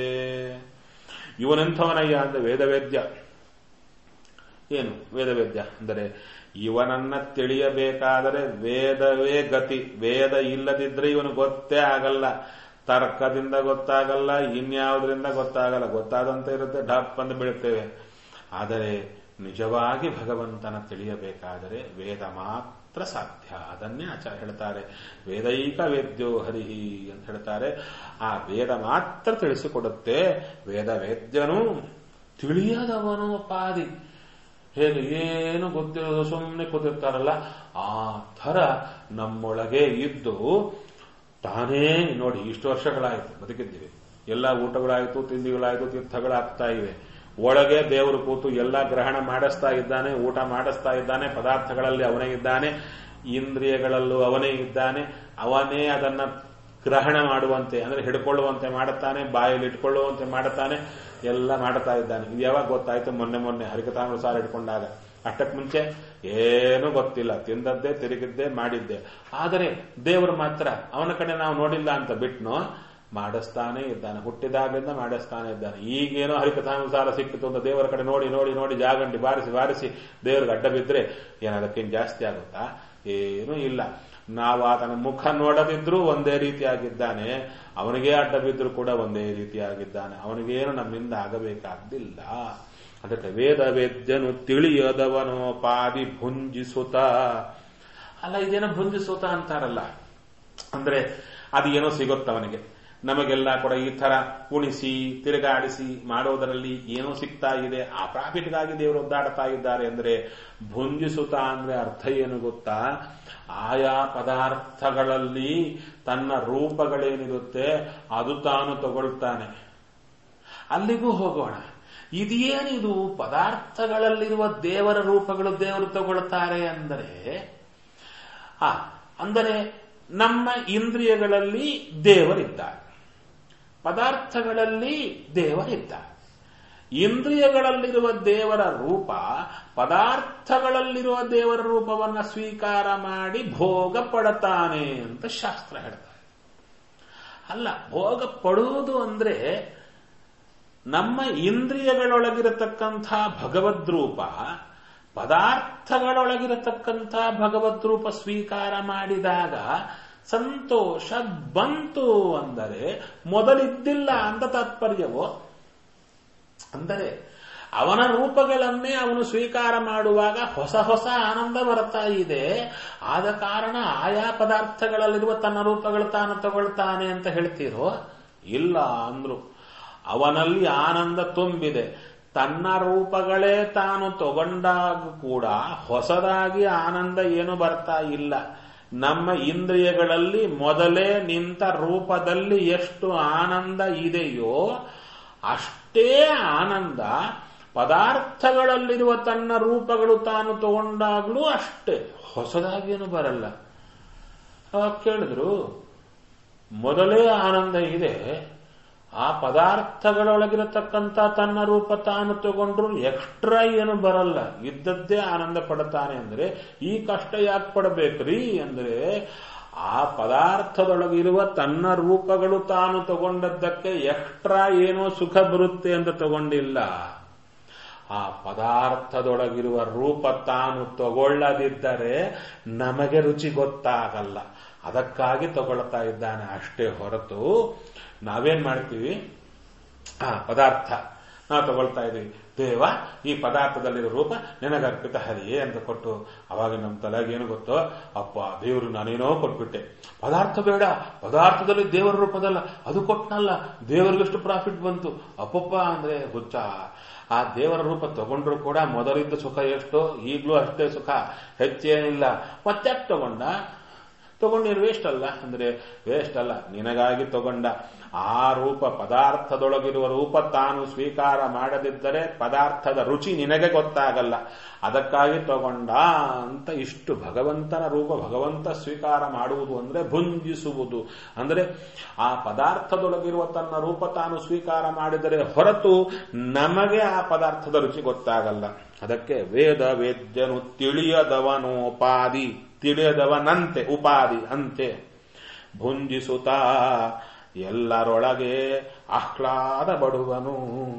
ಇವನೆಂಥವನಯ್ಯ ಅಂದ್ರೆ ವೇದವೇದ್ಯ. ಏನು ವೇದವೇದ್ಯ ಅಂದರೆ, ಇವನನ್ನ ತಿಳಿಯಬೇಕಾದರೆ ವೇದವೇ ಗತಿ. ವೇದ ಇಲ್ಲದಿದ್ರೆ ಇವನು ಗೊತ್ತೇ ಆಗಲ್ಲ. ತರ್ಕದಿಂದ ಗೊತ್ತಾಗಲ್ಲ, ಇನ್ಯಾವುದರಿಂದ ಗೊತ್ತಾಗಲ್ಲ. ಗೊತ್ತಾದಂತೆ ಇರುತ್ತೆ, ಡಪ್ ಅಂತ ಬೀಳುತ್ತೇವೆ. ಆದರೆ ನಿಜವಾಗಿ ಭಗವಂತನ ತಿಳಿಯಬೇಕಾದರೆ ವೇದ ಮಾತ್ರ ಸಾಧ್ಯ. ಅದನ್ನೇ ಆಚಾರ್ಯ ಹೇಳ್ತಾರೆ, ವೇದೈಕ ವೇದ್ಯೋ ಹರಿಹಿ ಅಂತ ಹೇಳ್ತಾರೆ. ಆ ವೇದ ಮಾತ್ರ ತಿಳಿಸಿಕೊಡುತ್ತೆ. ವೇದ ವೇದ್ಯನು, ತಿಳಿಯದವನು ಪಾದಿ. ಹೇಗೆ ಏನು ಗೊತ್ತಿರೋದು ಸುಮ್ಮನೆ ಕೂತಿರ್ತಾರಲ್ಲ, ಆ ಥರ ನಮ್ಮೊಳಗೆ ಇದ್ದು ತಾನೇ ನೋಡಿ. ಇಷ್ಟು ವರ್ಷಗಳಾಯಿತು ಬದುಕಿದ್ದೀವಿ, ಎಲ್ಲ ಊಟಗಳಾಯಿತು, ತಿಂಡಿಗಳಾಯಿತು, ತೀರ್ಥಗಳಾಗ್ತಾ ಇವೆ. ಒಳಗೆ ದೇವರು ಕೂತು ಎಲ್ಲ ಗ್ರಹಣ ಮಾಡಿಸ್ತಾ ಇದ್ದಾನೆ, ಊಟ ಮಾಡಿಸ್ತಾ ಇದ್ದಾನೆ. ಪದಾರ್ಥಗಳಲ್ಲಿ ಅವನೇ ಇದ್ದಾನೆ, ಇಂದ್ರಿಯಗಳಲ್ಲೂ ಅವನೇ ಇದ್ದಾನೆ. ಅವನೇ ಅದನ್ನ ಗ್ರಹಣ ಮಾಡುವಂತೆ ಅಂದ್ರೆ ಹಿಡ್ಕೊಳ್ಳುವಂತೆ ಮಾಡುತ್ತಾನೆ, ಬಾಯಲ್ಲಿ ಇಟ್ಕೊಳ್ಳುವಂತೆ ಮಾಡುತ್ತಾನೆ, ಎಲ್ಲ ಮಾಡ್ತಾ ಇದ್ದಾನೆ. ಇದು ಯಾವಾಗ ಗೊತ್ತಾಯ್ತು? ಮೊನ್ನೆ ಹರಿಕಥಾಮೃತ ಹಿಡ್ಕೊಂಡಾಗ. ಅಷ್ಟಕ್ಕೆ ಮುಂಚೆ ಏನೂ ಗೊತ್ತಿಲ್ಲ, ತಿಂದದ್ದೇ ತಿರುಗಿದ್ದೇ ಮಾಡಿದ್ದೆ. ಆದರೆ ದೇವರು ಮಾತ್ರ ಅವನ ಕಡೆ ನಾವು ನೋಡಿಲ್ಲ ಅಂತ ಬಿಟ್ನೋ ಮಾಡಿಸ್ತಾನೆ ಇದ್ದಾನೆ. ಹುಟ್ಟಿದಾಗಲಿಂದ ಮಾಡಿಸ್ತಾನೆ ಇದ್ದಾನೆ. ಈಗೇನೋ ಹರಿಕಥಾನುಸಾರ ಸಿಕ್ಕಿತು ಅಂತ ದೇವರ ಕಡೆ ನೋಡಿ ನೋಡಿ ನೋಡಿ ಜಾಗಂಡಿ ಬಾರಿಸಿ ದೇವರಿಗೆ ಅಡ್ಡ ಬಿದ್ರೆ ಏನದಕ್ಕೇನು ಜಾಸ್ತಿ ಆಗುತ್ತಾ? ಏನೂ ಇಲ್ಲ. ನಾವು ಆತನ ಮುಖ ನೋಡದಿದ್ರೂ ಒಂದೇ ರೀತಿಯಾಗಿದ್ದಾನೆ, ಅವನಿಗೆ ಅಡ್ಡ ಬಿದ್ರೂ ಕೂಡ ಒಂದೇ ರೀತಿಯಾಗಿದ್ದಾನೆ. ಅವನಿಗೇನು ನಮ್ಮಿಂದ ಆಗಬೇಕಾದ್ದಿಲ್ಲ. ಅದಕ್ಕೆ ವೇದ ವೇದ್ಯನು ತಿಳಿಯದವನೋ ಪಾದಿ ಭುಂಜಿಸುತ್ತ. ಅಲ್ಲ, ಇದೇನೋ ಭುಂಜಿಸುತ್ತ ಅಂತಾರಲ್ಲ, ಅಂದ್ರೆ ಅದು ಏನೋ ಸಿಗುತ್ತವನಿಗೆ. ನಮಗೆಲ್ಲ ಕೂಡ ಈ ತರ ಉಣಿಸಿ ತಿರುಗಾಡಿಸಿ ಮಾಡೋದರಲ್ಲಿ ಏನೋ ಸಿಗ್ತಾ ಇದೆ, ಆ ಪ್ರಾಫಿಟ್ಗಾಗಿ ದೇವರು ಒದ್ದಾಡ್ತಾ ಇದ್ದಾರೆ ಅಂದ್ರೆ ಭುಂಜಿಸುತ್ತ ಅಂದ್ರೆ ಅರ್ಥ ಏನು ಗೊತ್ತಾ? ಆಯಾ ಪದಾರ್ಥಗಳಲ್ಲಿ ತನ್ನ ರೂಪಗಳೇನಿರುತ್ತೆ ಅದು ತಾನು ತಗೊಳ್ತಾನೆ. ಅಲ್ಲಿಗೂ ಹೋಗೋಣ. ಇದೇನಿದು ಪದಾರ್ಥಗಳಲ್ಲಿರುವ ದೇವರ ರೂಪಗಳು ದೇವರು ತಗೊಳ್ತಾರೆ ಅಂದರೆ ಅಂದರೆ ನಮ್ಮ ಇಂದ್ರಿಯಗಳಲ್ಲಿ ದೇವರಿದ್ದಾರೆ, ಪದಾರ್ಥಗಳಲ್ಲಿ ದೇವರಿದ್ದಾರೆ. ಇಂದ್ರಿಯಗಳಲ್ಲಿರುವ ದೇವರ ರೂಪ ಪದಾರ್ಥಗಳಲ್ಲಿರುವ ದೇವರ ರೂಪವನ್ನು ಸ್ವೀಕಾರ ಮಾಡಿ ಭೋಗ ಪಡತಾನೆ ಅಂತ ಶಾಸ್ತ್ರ ಹೇಳ್ತಾರೆ. ಅಲ್ಲ, ಭೋಗ ಪಡುವುದು ಅಂದ್ರೆ ನಮ್ಮ ಇಂದ್ರಿಯಗಳೊಳಗಿರತಕ್ಕಂಥ ಭಗವದ್ರೂಪ ಪದಾರ್ಥಗಳೊಳಗಿರತಕ್ಕಂಥ ಭಗವದ್ರೂಪ ಸ್ವೀಕಾರ ಮಾಡಿದಾಗ ಸಂತೋಷ ಬಂತು ಅಂದರೆ ಮೊದಲಿದ್ದಿಲ್ಲ ಅಂತ ತಾತ್ಪರ್ಯವೋ? ಅಂದರೆ ಅವನ ರೂಪಗಳನ್ನೇ ಅವನು ಸ್ವೀಕಾರ ಮಾಡುವಾಗ ಹೊಸ ಹೊಸ ಆನಂದ ಬರ್ತಾ ಇದೆ. ಆದ ಕಾರಣ ಆಯಾ ಪದಾರ್ಥಗಳಲ್ಲಿರುವ ತನ್ನ ರೂಪಗಳು ತಾನು ತಗೊಳ್ತಾನೆ ಅಂತ ಹೇಳ್ತೀರೋ? ಇಲ್ಲ ಅಂದ್ರು. ಅವನಲ್ಲಿ ಆನಂದ ತುಂಬಿದೆ. ತನ್ನ ರೂಪಗಳೇ ತಾನು ತಗೊಂಡಾಗ ಕೂಡ ಹೊಸದಾಗಿ ಆನಂದ ಏನು ಬರ್ತಾ ಇಲ್ಲ. ನಮ್ಮ ಇಂದ್ರಿಯಗಳಲ್ಲಿ ಮೊದಲೇ ನಿಂತ ರೂಪದಲ್ಲಿ ಎಷ್ಟು ಆನಂದ ಇದೆಯೋ ಅಷ್ಟೇ ಆನಂದ ಪದಾರ್ಥಗಳಲ್ಲಿರುವ ತನ್ನ ರೂಪಗಳು ತಾನು ತಗೊಂಡಾಗ್ಲೂ ಅಷ್ಟೇ, ಹೊಸದಾಗೇನು ಬರಲ್ಲ. ಕೇಳಿದ್ರು, ಮೊದಲೇ ಆನಂದ ಇದೆ, ಆ ಪದಾರ್ಥಗಳೊಳಗಿರತಕ್ಕಂಥ ತನ್ನ ರೂಪ ತಾನು ತಗೊಂಡ್ರು ಎಕ್ಸ್ಟ್ರಾ ಏನು ಬರಲ್ಲ, ಇದ್ದದ್ದೇ ಆನಂದ ಪಡ್ತಾನೆ ಅಂದ್ರೆ ಈ ಕಷ್ಟ ಯಾಕೆ ಪಡಬೇಕ್ರಿ ಅಂದ್ರೆ ಆ ಪದಾರ್ಥದೊಳಗಿರುವ ತನ್ನ ರೂಪಗಳು ತಾನು ತಗೊಂಡದ್ದಕ್ಕೆ ಎಕ್ಸ್ಟ್ರಾ ಏನೋ ಸುಖ ಬರುತ್ತೆ ಅಂತ ತಗೊಂಡಿಲ್ಲ. ಆ ಪದಾರ್ಥದೊಳಗಿರುವ ರೂಪ ತಾನು ತಗೊಳ್ಳದಿದ್ದರೆ ನಮಗೆ ರುಚಿ ಗೊತ್ತಾಗಲ್ಲ, ಅದಕ್ಕಾಗಿ ತಗೊಳ್ತಾ ಇದ್ದಾನೆ ಅಷ್ಟೇ ಹೊರತು ನಾವೇನ್ ಮಾಡ್ತೀವಿ, ಪದಾರ್ಥ ನಾವು ತಗೊಳ್ತಾ ಇದ್ದೀವಿ, ದೇವ ಈ ಪದಾರ್ಥದಲ್ಲಿರೋ ರೂಪ ನಿನಗರ್ಪಿತ ಹರಿಯೇ ಅಂತ ಕೊಟ್ಟು ಅವಾಗ ನಮ್ಮ ತಲೆಗೇನು ಗೊತ್ತೋ, ಅಪ್ಪ ದೇವರು ನಾನೇನೋ ಕೊಟ್ಬಿಟ್ಟೆ, ಪದಾರ್ಥ ಬೇಡ, ಪದಾರ್ಥದಲ್ಲಿ ದೇವರ ರೂಪದಲ್ಲ ಅದು ಕೊಟ್ಟನಲ್ಲ, ದೇವರಿಗೆಷ್ಟು ಪ್ರಾಫಿಟ್ ಬಂತು ಅಪ್ಪಪ್ಪ ಅಂದ್ರೆ ಹುಚ್ಚ. ಆ ದೇವರ ರೂಪ ತಗೊಂಡ್ರು ಕೂಡ ಮೊದಲಿದ್ದ ಸುಖ ಎಷ್ಟೋ ಈಗಲೂ ಅಷ್ಟೇ ಸುಖ, ಹೆಚ್ಚೇನಿಲ್ಲ. ಮತ್ತ್ಯಾಕೆ ತಗೊಂಡಿರು ವೇಸ್ಟ್ ಅಲ್ಲ ಅಂದ್ರೆ ವೇಸ್ಟ್ ಅಲ್ಲ, ನಿನಗಾಗಿ ತಗೊಂಡ. ಆ ರೂಪ ಪದಾರ್ಥದೊಳಗಿರುವ ರೂಪ ತಾನು ಸ್ವೀಕಾರ ಮಾಡದಿದ್ದರೆ ಪದಾರ್ಥದ ರುಚಿ ನಿನಗೆ ಗೊತ್ತಾಗಲ್ಲ, ಅದಕ್ಕಾಗಿ ತಗೊಂಡ ಅಂತ. ಇಷ್ಟು ಭಗವಂತನ ರೂಪ ಭಗವಂತ ಸ್ವೀಕಾರ ಮಾಡುವುದು ಅಂದ್ರೆ ಭುಂಜಿಸುವುದು ಅಂದ್ರೆ ಆ ಪದಾರ್ಥದೊಳಗಿರುವ ತನ್ನ ರೂಪ ತಾನು ಸ್ವೀಕಾರ ಮಾಡಿದರೆ ಹೊರತು ನಮಗೆ ಆ ಪದಾರ್ಥದ ರುಚಿ ಗೊತ್ತಾಗಲ್ಲ. ಅದಕ್ಕೆ ವೇದ ವೇದ್ಯನು ತಿಳಿಯದವನೋಪಾದಿ, ತಿಳಿಯದವನಂತೆ ಉಪಾದಿ ಅಂತೆ ಭುಂಜಿಸುತ್ತಾ ಎಲ್ಲರೊಳಗೆ ಆಹ್ಲಾದ ಬಡುವನು.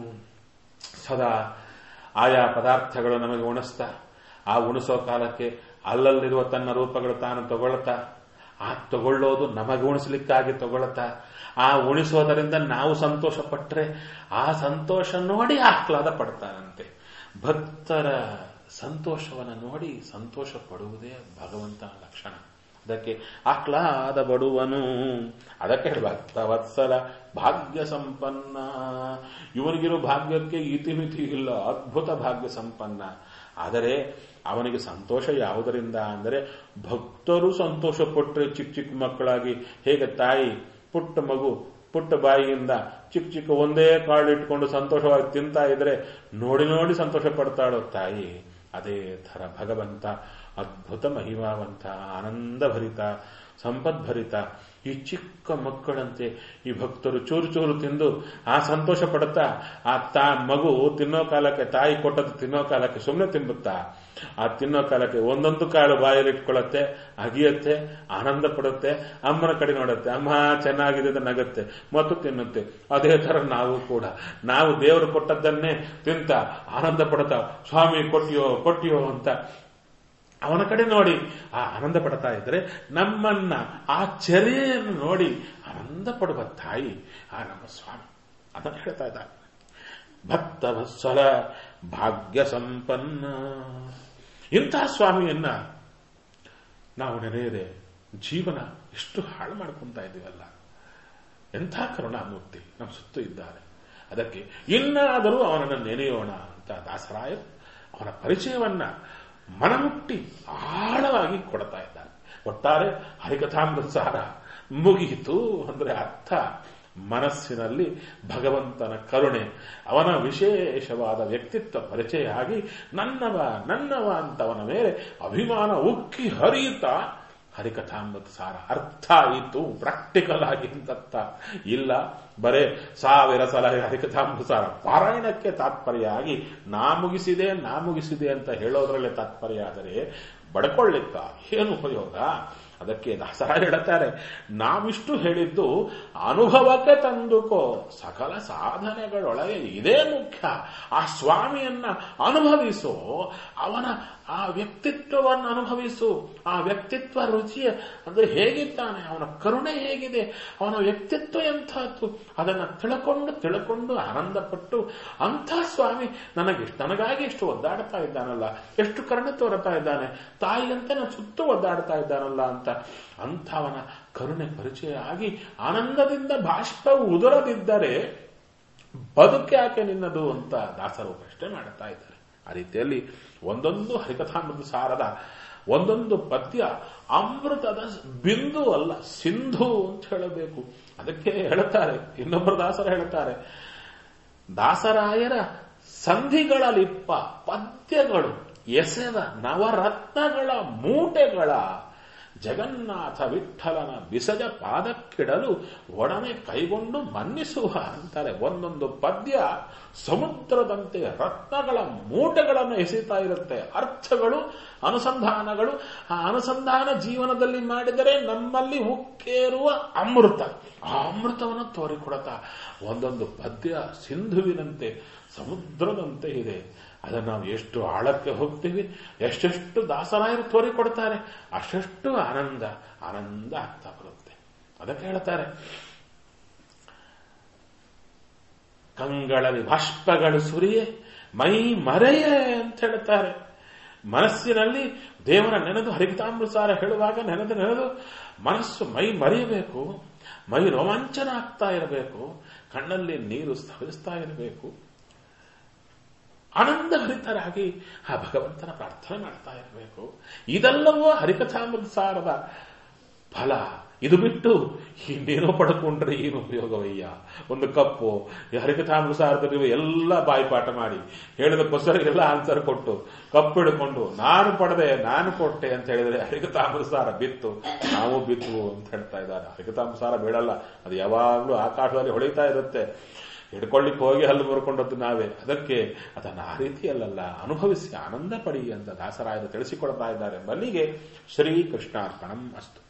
ಸದಾ ಆಯಾ ಪದಾರ್ಥಗಳು ನಮಗೆ ಉಣಿಸ್ತಾ, ಆ ಉಣಿಸೋ ಕಾಲಕ್ಕೆ ಅಲ್ಲಲ್ಲಿರುವ ತನ್ನ ರೂಪಗಳು ತಾನು ತಗೊಳ್ತಾ, ಆ ತಗೊಳ್ಳೋದು ನಮಗೆ ಉಣಿಸ್ಲಿಕ್ಕಾಗಿ ತಗೊಳ್ತಾ, ಆ ಉಣಿಸೋದರಿಂದ ನಾವು ಸಂತೋಷ ಪಟ್ಟರೆ ಆ ಸಂತೋಷ ನೋಡಿ ಆಹ್ಲಾದ ಪಡ್ತಾನಂತೆ. ಭಕ್ತರ ಸಂತೋಷವನ್ನು ನೋಡಿ ಸಂತೋಷ ಪಡುವುದೇ ಭಗವಂತನ ಲಕ್ಷಣ. ಅದಕ್ಕೆ ಆಹ್ಲಾದ ಬಡುವನು. ಅದಕ್ಕೆ ಭಕ್ತವತ್ಸಲ ಭಾಗ್ಯ ಸಂಪನ್ನ. ಇವನಿಗಿರೋ ಭಾಗ್ಯಕ್ಕೆ ಇತಿಮಿತಿ ಇಲ್ಲ, ಅದ್ಭುತ ಭಾಗ್ಯ ಸಂಪನ್ನ. ಆದರೆ ಅವನಿಗೆ ಸಂತೋಷ ಯಾವುದರಿಂದ ಅಂದರೆ ಭಕ್ತರು ಸಂತೋಷ ಪಟ್ಟರೆ, ಚಿಕ್ಕ ಚಿಕ್ಕ ಮಕ್ಕಳಾಗಿ ಹೇಗೆ ತಾಯಿ ಪುಟ್ಟ ಮಗು ಪುಟ್ಟ ಬಾಯಿಯಿಂದ ಚಿಕ್ಕ ಚಿಕ್ಕ ಒಂದೇ ಕಾಳು ಇಟ್ಕೊಂಡು ಸಂತೋಷವಾಗಿ ತಿಂತಾ ಇದ್ರೆ ನೋಡಿ ನೋಡಿ ಸಂತೋಷ ಪಡ್ತಾಳೋ ತಾಯಿ, ಅದೇ ಥರ ಭಗವಂತ ಅದ್ಭುತ ಮಹಿಮಾವಂತ, ಆನಂದಭರಿತ, ಸಂಪದ್ಭರಿತ. ಈ ಚಿಕ್ಕ ಮಕ್ಕಳಂತೆ ಈ ಭಕ್ತರು ಚೂರು ಚೂರು ತಿಂದು ಆ ಸಂತೋಷ ಪಡುತ್ತಾ, ಆ ಮಗು ತಿನ್ನೋ ಕಾಲಕ್ಕೆ ತಾಯಿ ಕೊಟ್ಟದ್ದು ತಿನ್ನೋ ಕಾಲಕ್ಕೆ ಸುಮ್ಮನೆ ತಿನ್ನುತ್ತಾ, ಆ ತಿನ್ನೋ ಕಾಲಕ್ಕೆ ಒಂದೊಂದು ಕಾಳು ಬಾಯಲ್ಲಿ ಇಟ್ಕೊಳ್ಳುತ್ತೆ, ಅಗಿಯತ್ತೆ, ಆನಂದ ಪಡುತ್ತೆ, ಅಮ್ಮನ ಕಡೆ ನೋಡುತ್ತೆ, ಅಮ್ಮ ಚೆನ್ನಾಗಿದೆ ಅಂತ ನಗುತ್ತೆ ಮತ್ತು ತಿನ್ನುತ್ತೆ. ಅದೇ ತರ ನಾವು ಕೂಡ ನಾವು ದೇವರು ಕೊಟ್ಟದ್ದನ್ನೇ ತಿಂತ ಆನಂದ ಪಡುತ್ತಾ, ಸ್ವಾಮಿ ಕೊಟ್ಟಿಯೋ ಅಂತ ಅವನ ಕಡೆ ನೋಡಿ ಆ ಆನಂದ ಪಡ್ತಾ ಇದ್ರೆ ನಮ್ಮನ್ನ ಆ ಚರ್ಯೆಯನ್ನು ನೋಡಿ ಆನಂದ ಪಡುವ ತಾಯಿ ಆ ನಮ್ಮ ಸ್ವಾಮಿ. ಅದನ್ನು ಹೇಳ್ತಾ ಇದ್ದಾರೆ, ಭಕ್ತವತ್ಸಲ ಭಾಗ್ಯ ಸಂಪನ್ನ. ಇಂತಹ ಸ್ವಾಮಿಯನ್ನ ನಾವು ನೆನೆಯದೆ ಜೀವನ ಎಷ್ಟು ಹಾಳು ಮಾಡ್ಕೊಂತ ಇದೀವಲ್ಲ. ಎಂಥ ಕರುಣಾಮೂರ್ತಿ ನಮ್ಮ ಸುತ್ತು ಇದ್ದಾರೆ. ಅದಕ್ಕೆ ಇನ್ನಾದರೂ ಅವನನ್ನು ನೆನೆಯೋಣ ಅಂತ ದಾಸರಾಯರು ಅವನ ಪರಿಚಯವನ್ನ ಮನಮುಟ್ಟಿ ಆಳವಾಗಿ ಕೊಡ್ತಾ ಇದ್ದಾರೆ. ಒಟ್ಟಾರೆ ಹರಿಕಥಾಮೃತ ಸಾರ ಮುಗಿಯಿತು ಅಂದ್ರೆ ಅರ್ಥ ಮನಸ್ಸಿನಲ್ಲಿ ಭಗವಂತನ ಕರುಣೆ, ಅವನ ವಿಶೇಷವಾದ ವ್ಯಕ್ತಿತ್ವ ಪರಿಚಯ ಆಗಿ ನನ್ನವ ಅಂತವನ ಮೇಲೆ ಅಭಿಮಾನ ಉಕ್ಕಿ ಹರಿಯುತ್ತಾ ಹರಿಕಥಾಮೃತ ಸಾರ ಅರ್ಥ ಆಯಿತು. ಪ್ರಾಕ್ಟಿಕಲ್ ಆಗಿ ಅಂತ ಇಲ್ಲ, ಬರೇ 1000 ಸಲ ಹರಿಕಥಾಮೃತ ಸಾರ ಪಾರಾಯಣಕ್ಕೆ ತಾತ್ಪರ್ಯ ಆಗಿ ನಾ ಮುಗಿಸಿದೆ ಅಂತ ಹೇಳೋದ್ರಲ್ಲೇ ತಾತ್ಪರ್ಯ ಆದರೆ ಬಡ್ಕೊಳ್ಳಿಕ್ಕ ಏನು ಉಪಯೋಗ? ಅದಕ್ಕೆ ದಾಸರಾಯ ಹೇಳುತ್ತಾರೆ, ನಾವಿಷ್ಟು ಹೇಳಿದ್ದು ಅನುಭವಕ್ಕೆ ತಂದುಕೋ, ಸಕಲ ಸಾಧನೆಗಳೊಳಗೆ ಇದೇ ಮುಖ್ಯ. ಆ ಸ್ವಾಮಿಯನ್ನ ಅನುಭವಿಸು, ಅವನ ಆ ವ್ಯಕ್ತಿತ್ವವನ್ನು ಅನುಭವಿಸು. ಆ ವ್ಯಕ್ತಿತ್ವ ರುಚಿಯ ಅಂದ್ರೆ ಹೇಗಿದ್ದಾನೆ, ಅವನ ಕರುಣೆ ಹೇಗಿದೆ, ಅವನ ವ್ಯಕ್ತಿತ್ವ ಎಂಥದ್ದು, ಅದನ್ನು ತಿಳ್ಕೊಂಡು ಆನಂದಪಟ್ಟು ಅಂಥ ಸ್ವಾಮಿ ನನಗಾಗಿ ಎಷ್ಟು ಒದ್ದಾಡ್ತಾ ಇದ್ದಾನಲ್ಲ, ಎಷ್ಟು ಕರುಣೆ ತೋರುತ್ತಾ ಇದ್ದಾನೆ, ತಾಯಿಯಂತೆ ನನ್ನ ಸುತ್ತು ಒದ್ದಾಡ್ತಾ ಇದ್ದಾನಲ್ಲ ಅಂತ ಅಂಥವನ ಕರುಣೆ ಪರಿಚಯ ಆಗಿ ಆನಂದದಿಂದ ಬಾಷ್ಪ ಉದುರದಿದ್ದರೆ ಬದುಕೆ ಯಾಕೆ ನಿನ್ನದು ಅಂತ ದಾಸರು ಪ್ರಶ್ನೆ ಮಾಡುತ್ತಾ ಇದ್ದಾರೆ. ಆ ರೀತಿಯಲ್ಲಿ ಒಂದೊಂದು ಹರಿಕಥಾಮೃತ ಸಾರದ ಒಂದೊಂದು ಪದ್ಯ ಅಮೃತದ ಬಿಂದು ಅಲ್ಲ, ಸಿಂಧು ಅಂತ ಹೇಳಬೇಕು. ಅದಕ್ಕೆ ಹೇಳುತ್ತಾರೆ, ಇನ್ನೊಬ್ಬರು ದಾಸರು ಹೇಳುತ್ತಾರೆ, ದಾಸರಾಯರ ಸಂಧಿಗಳಲಿಪ್ಪ ಪದ್ಯಗಳು ಎಸೆದ ನವರತ್ನಗಳ ಮೂಟೆಗಳ ಜಗನ್ನಾಥ ವಿಠಲನ ಬಿಸಜ ಪಾದಕ್ಕಿಡಲು ಒಡನೆ ಕೈಗೊಂಡು ಮನ್ನಿಸುವ ಅಂತಾರೆ. ಒಂದೊಂದು ಪದ್ಯ ಸಮುದ್ರದಂತೆ ರತ್ನಗಳ ಮೂಟೆಗಳನ್ನು ಎಸೆತಾ ಇರುತ್ತೆ. ಅರ್ಥಗಳು, ಅನುಸಂಧಾನಗಳು, ಆ ಅನುಸಂಧಾನ ಜೀವನದಲ್ಲಿ ಮಾಡಿದರೆ ನಮ್ಮಲ್ಲಿ ಉಕ್ಕೇರುವ ಅಮೃತ, ಆ ಅಮೃತವನ್ನು ತೋರಿಕೊಡುತ್ತಾ ಒಂದೊಂದು ಪದ್ಯ ಸಿಂಧುವಿನಂತೆ ಸಮುದ್ರದಂತೆ ಇದೆ. ಅದನ್ನು ನಾವು ಎಷ್ಟು ಆಳಕ್ಕೆ ಹೋಗ್ತೀವಿ, ಎಷ್ಟೆಷ್ಟು ದಾಸರಾಯರು ತೋರಿಕೊಡ್ತಾರೆ, ಅಷ್ಟೆಷ್ಟು ಆನಂದ ಆಗ್ತಾ ಬರುತ್ತೆ. ಅದಕ್ಕೆ ಹೇಳ್ತಾರೆ, ಕಂಗಳಲ್ಲಿ ಬಾಷ್ಪಗಳು ಸುರಿಯೇ ಮೈ ಮರೆಯೇ ಅಂತ ಹೇಳ್ತಾರೆ. ಮನಸ್ಸಿನಲ್ಲಿ ದೇವರ ನೆನೆದು ಹರಿಕಥಾಮೃತ ಸಾರ ಹೇಳುವಾಗ ನೆನೆದು ಮನಸ್ಸು ಮೈ ಮರೆಯಬೇಕು, ಮೈ ರೋಮಾಂಚನ ಆಗ್ತಾ ಇರಬೇಕು, ಕಣ್ಣಲ್ಲಿ ನೀರು ಸ್ರವಿಸ್ತಾ ಇರಬೇಕು, ಆನಂದಭರಿತರಾಗಿ ಆ ಭಗವಂತನ ಪ್ರಾರ್ಥನೆ ಮಾಡ್ತಾ ಇರಬೇಕು. ಇದೆಲ್ಲವೂ ಹರಿಕಥಾಮೃತ ಸಾರದ ಫಲ. ಇದು ಬಿಟ್ಟು ಇನ್ನೇನೋ ಪಡ್ಕೊಂಡ್ರೆ ಏನು ಉಪಯೋಗವಯ್ಯ? ಒಂದು ಕಪ್ಪು ಹರಿಕಥಾಮೃತ ಸಾರದಲ್ಲಿ ಎಲ್ಲ ಬಾಯಿಪಾಠ ಮಾಡಿ ಹೇಳಿದ ಎಲ್ಲ ಆನ್ಸರ್ ಕೊಟ್ಟು ಕಪ್ಪು ಹಿಡ್ಕೊಂಡು ನಾನು ಪಡೆದೆ ನಾನು ಕೊಟ್ಟೆ ಅಂತ ಹೇಳಿದ್ರೆ ಹರಿಕಥಾಮೃತ ಸಾರ ಬಿತ್ತು, ನಾವು ಬಿತ್ತು ಅಂತ ಹೇಳ್ತಾ ಇದ್ದಾರೆ. ಹರಿಕಥಾಮೃತ ಸಾರ ಬೇಡಲ್ಲ, ಅದು ಯಾವಾಗಲೂ ಆಕಾಶದಲ್ಲಿ ಹೊಳಿತಾ ಇರುತ್ತೆ. ಹಿಡ್ಕೊಳ್ಳಿಕ್ಕೆ ಹೋಗಿ ಹಲ್ಲು ಬರ್ಕೊಂಡದ್ದು ನಾವೇ. ಅದಕ್ಕೆ ಅದನ್ನು ಆ ರೀತಿಯಲ್ಲ, ಅನುಭವಿಸಿ ಆನಂದ ಪಡಿ ಅಂತ ದಾಸರಾಯರು ತಿಳಿಸಿಕೊಡ್ತಾ ಇದ್ದಾರೆ. ಬಲ್ಲಿಗೆ ಶ್ರೀಕೃಷ್ಣಾರ್ಪಣಂ ಅಸ್ತು.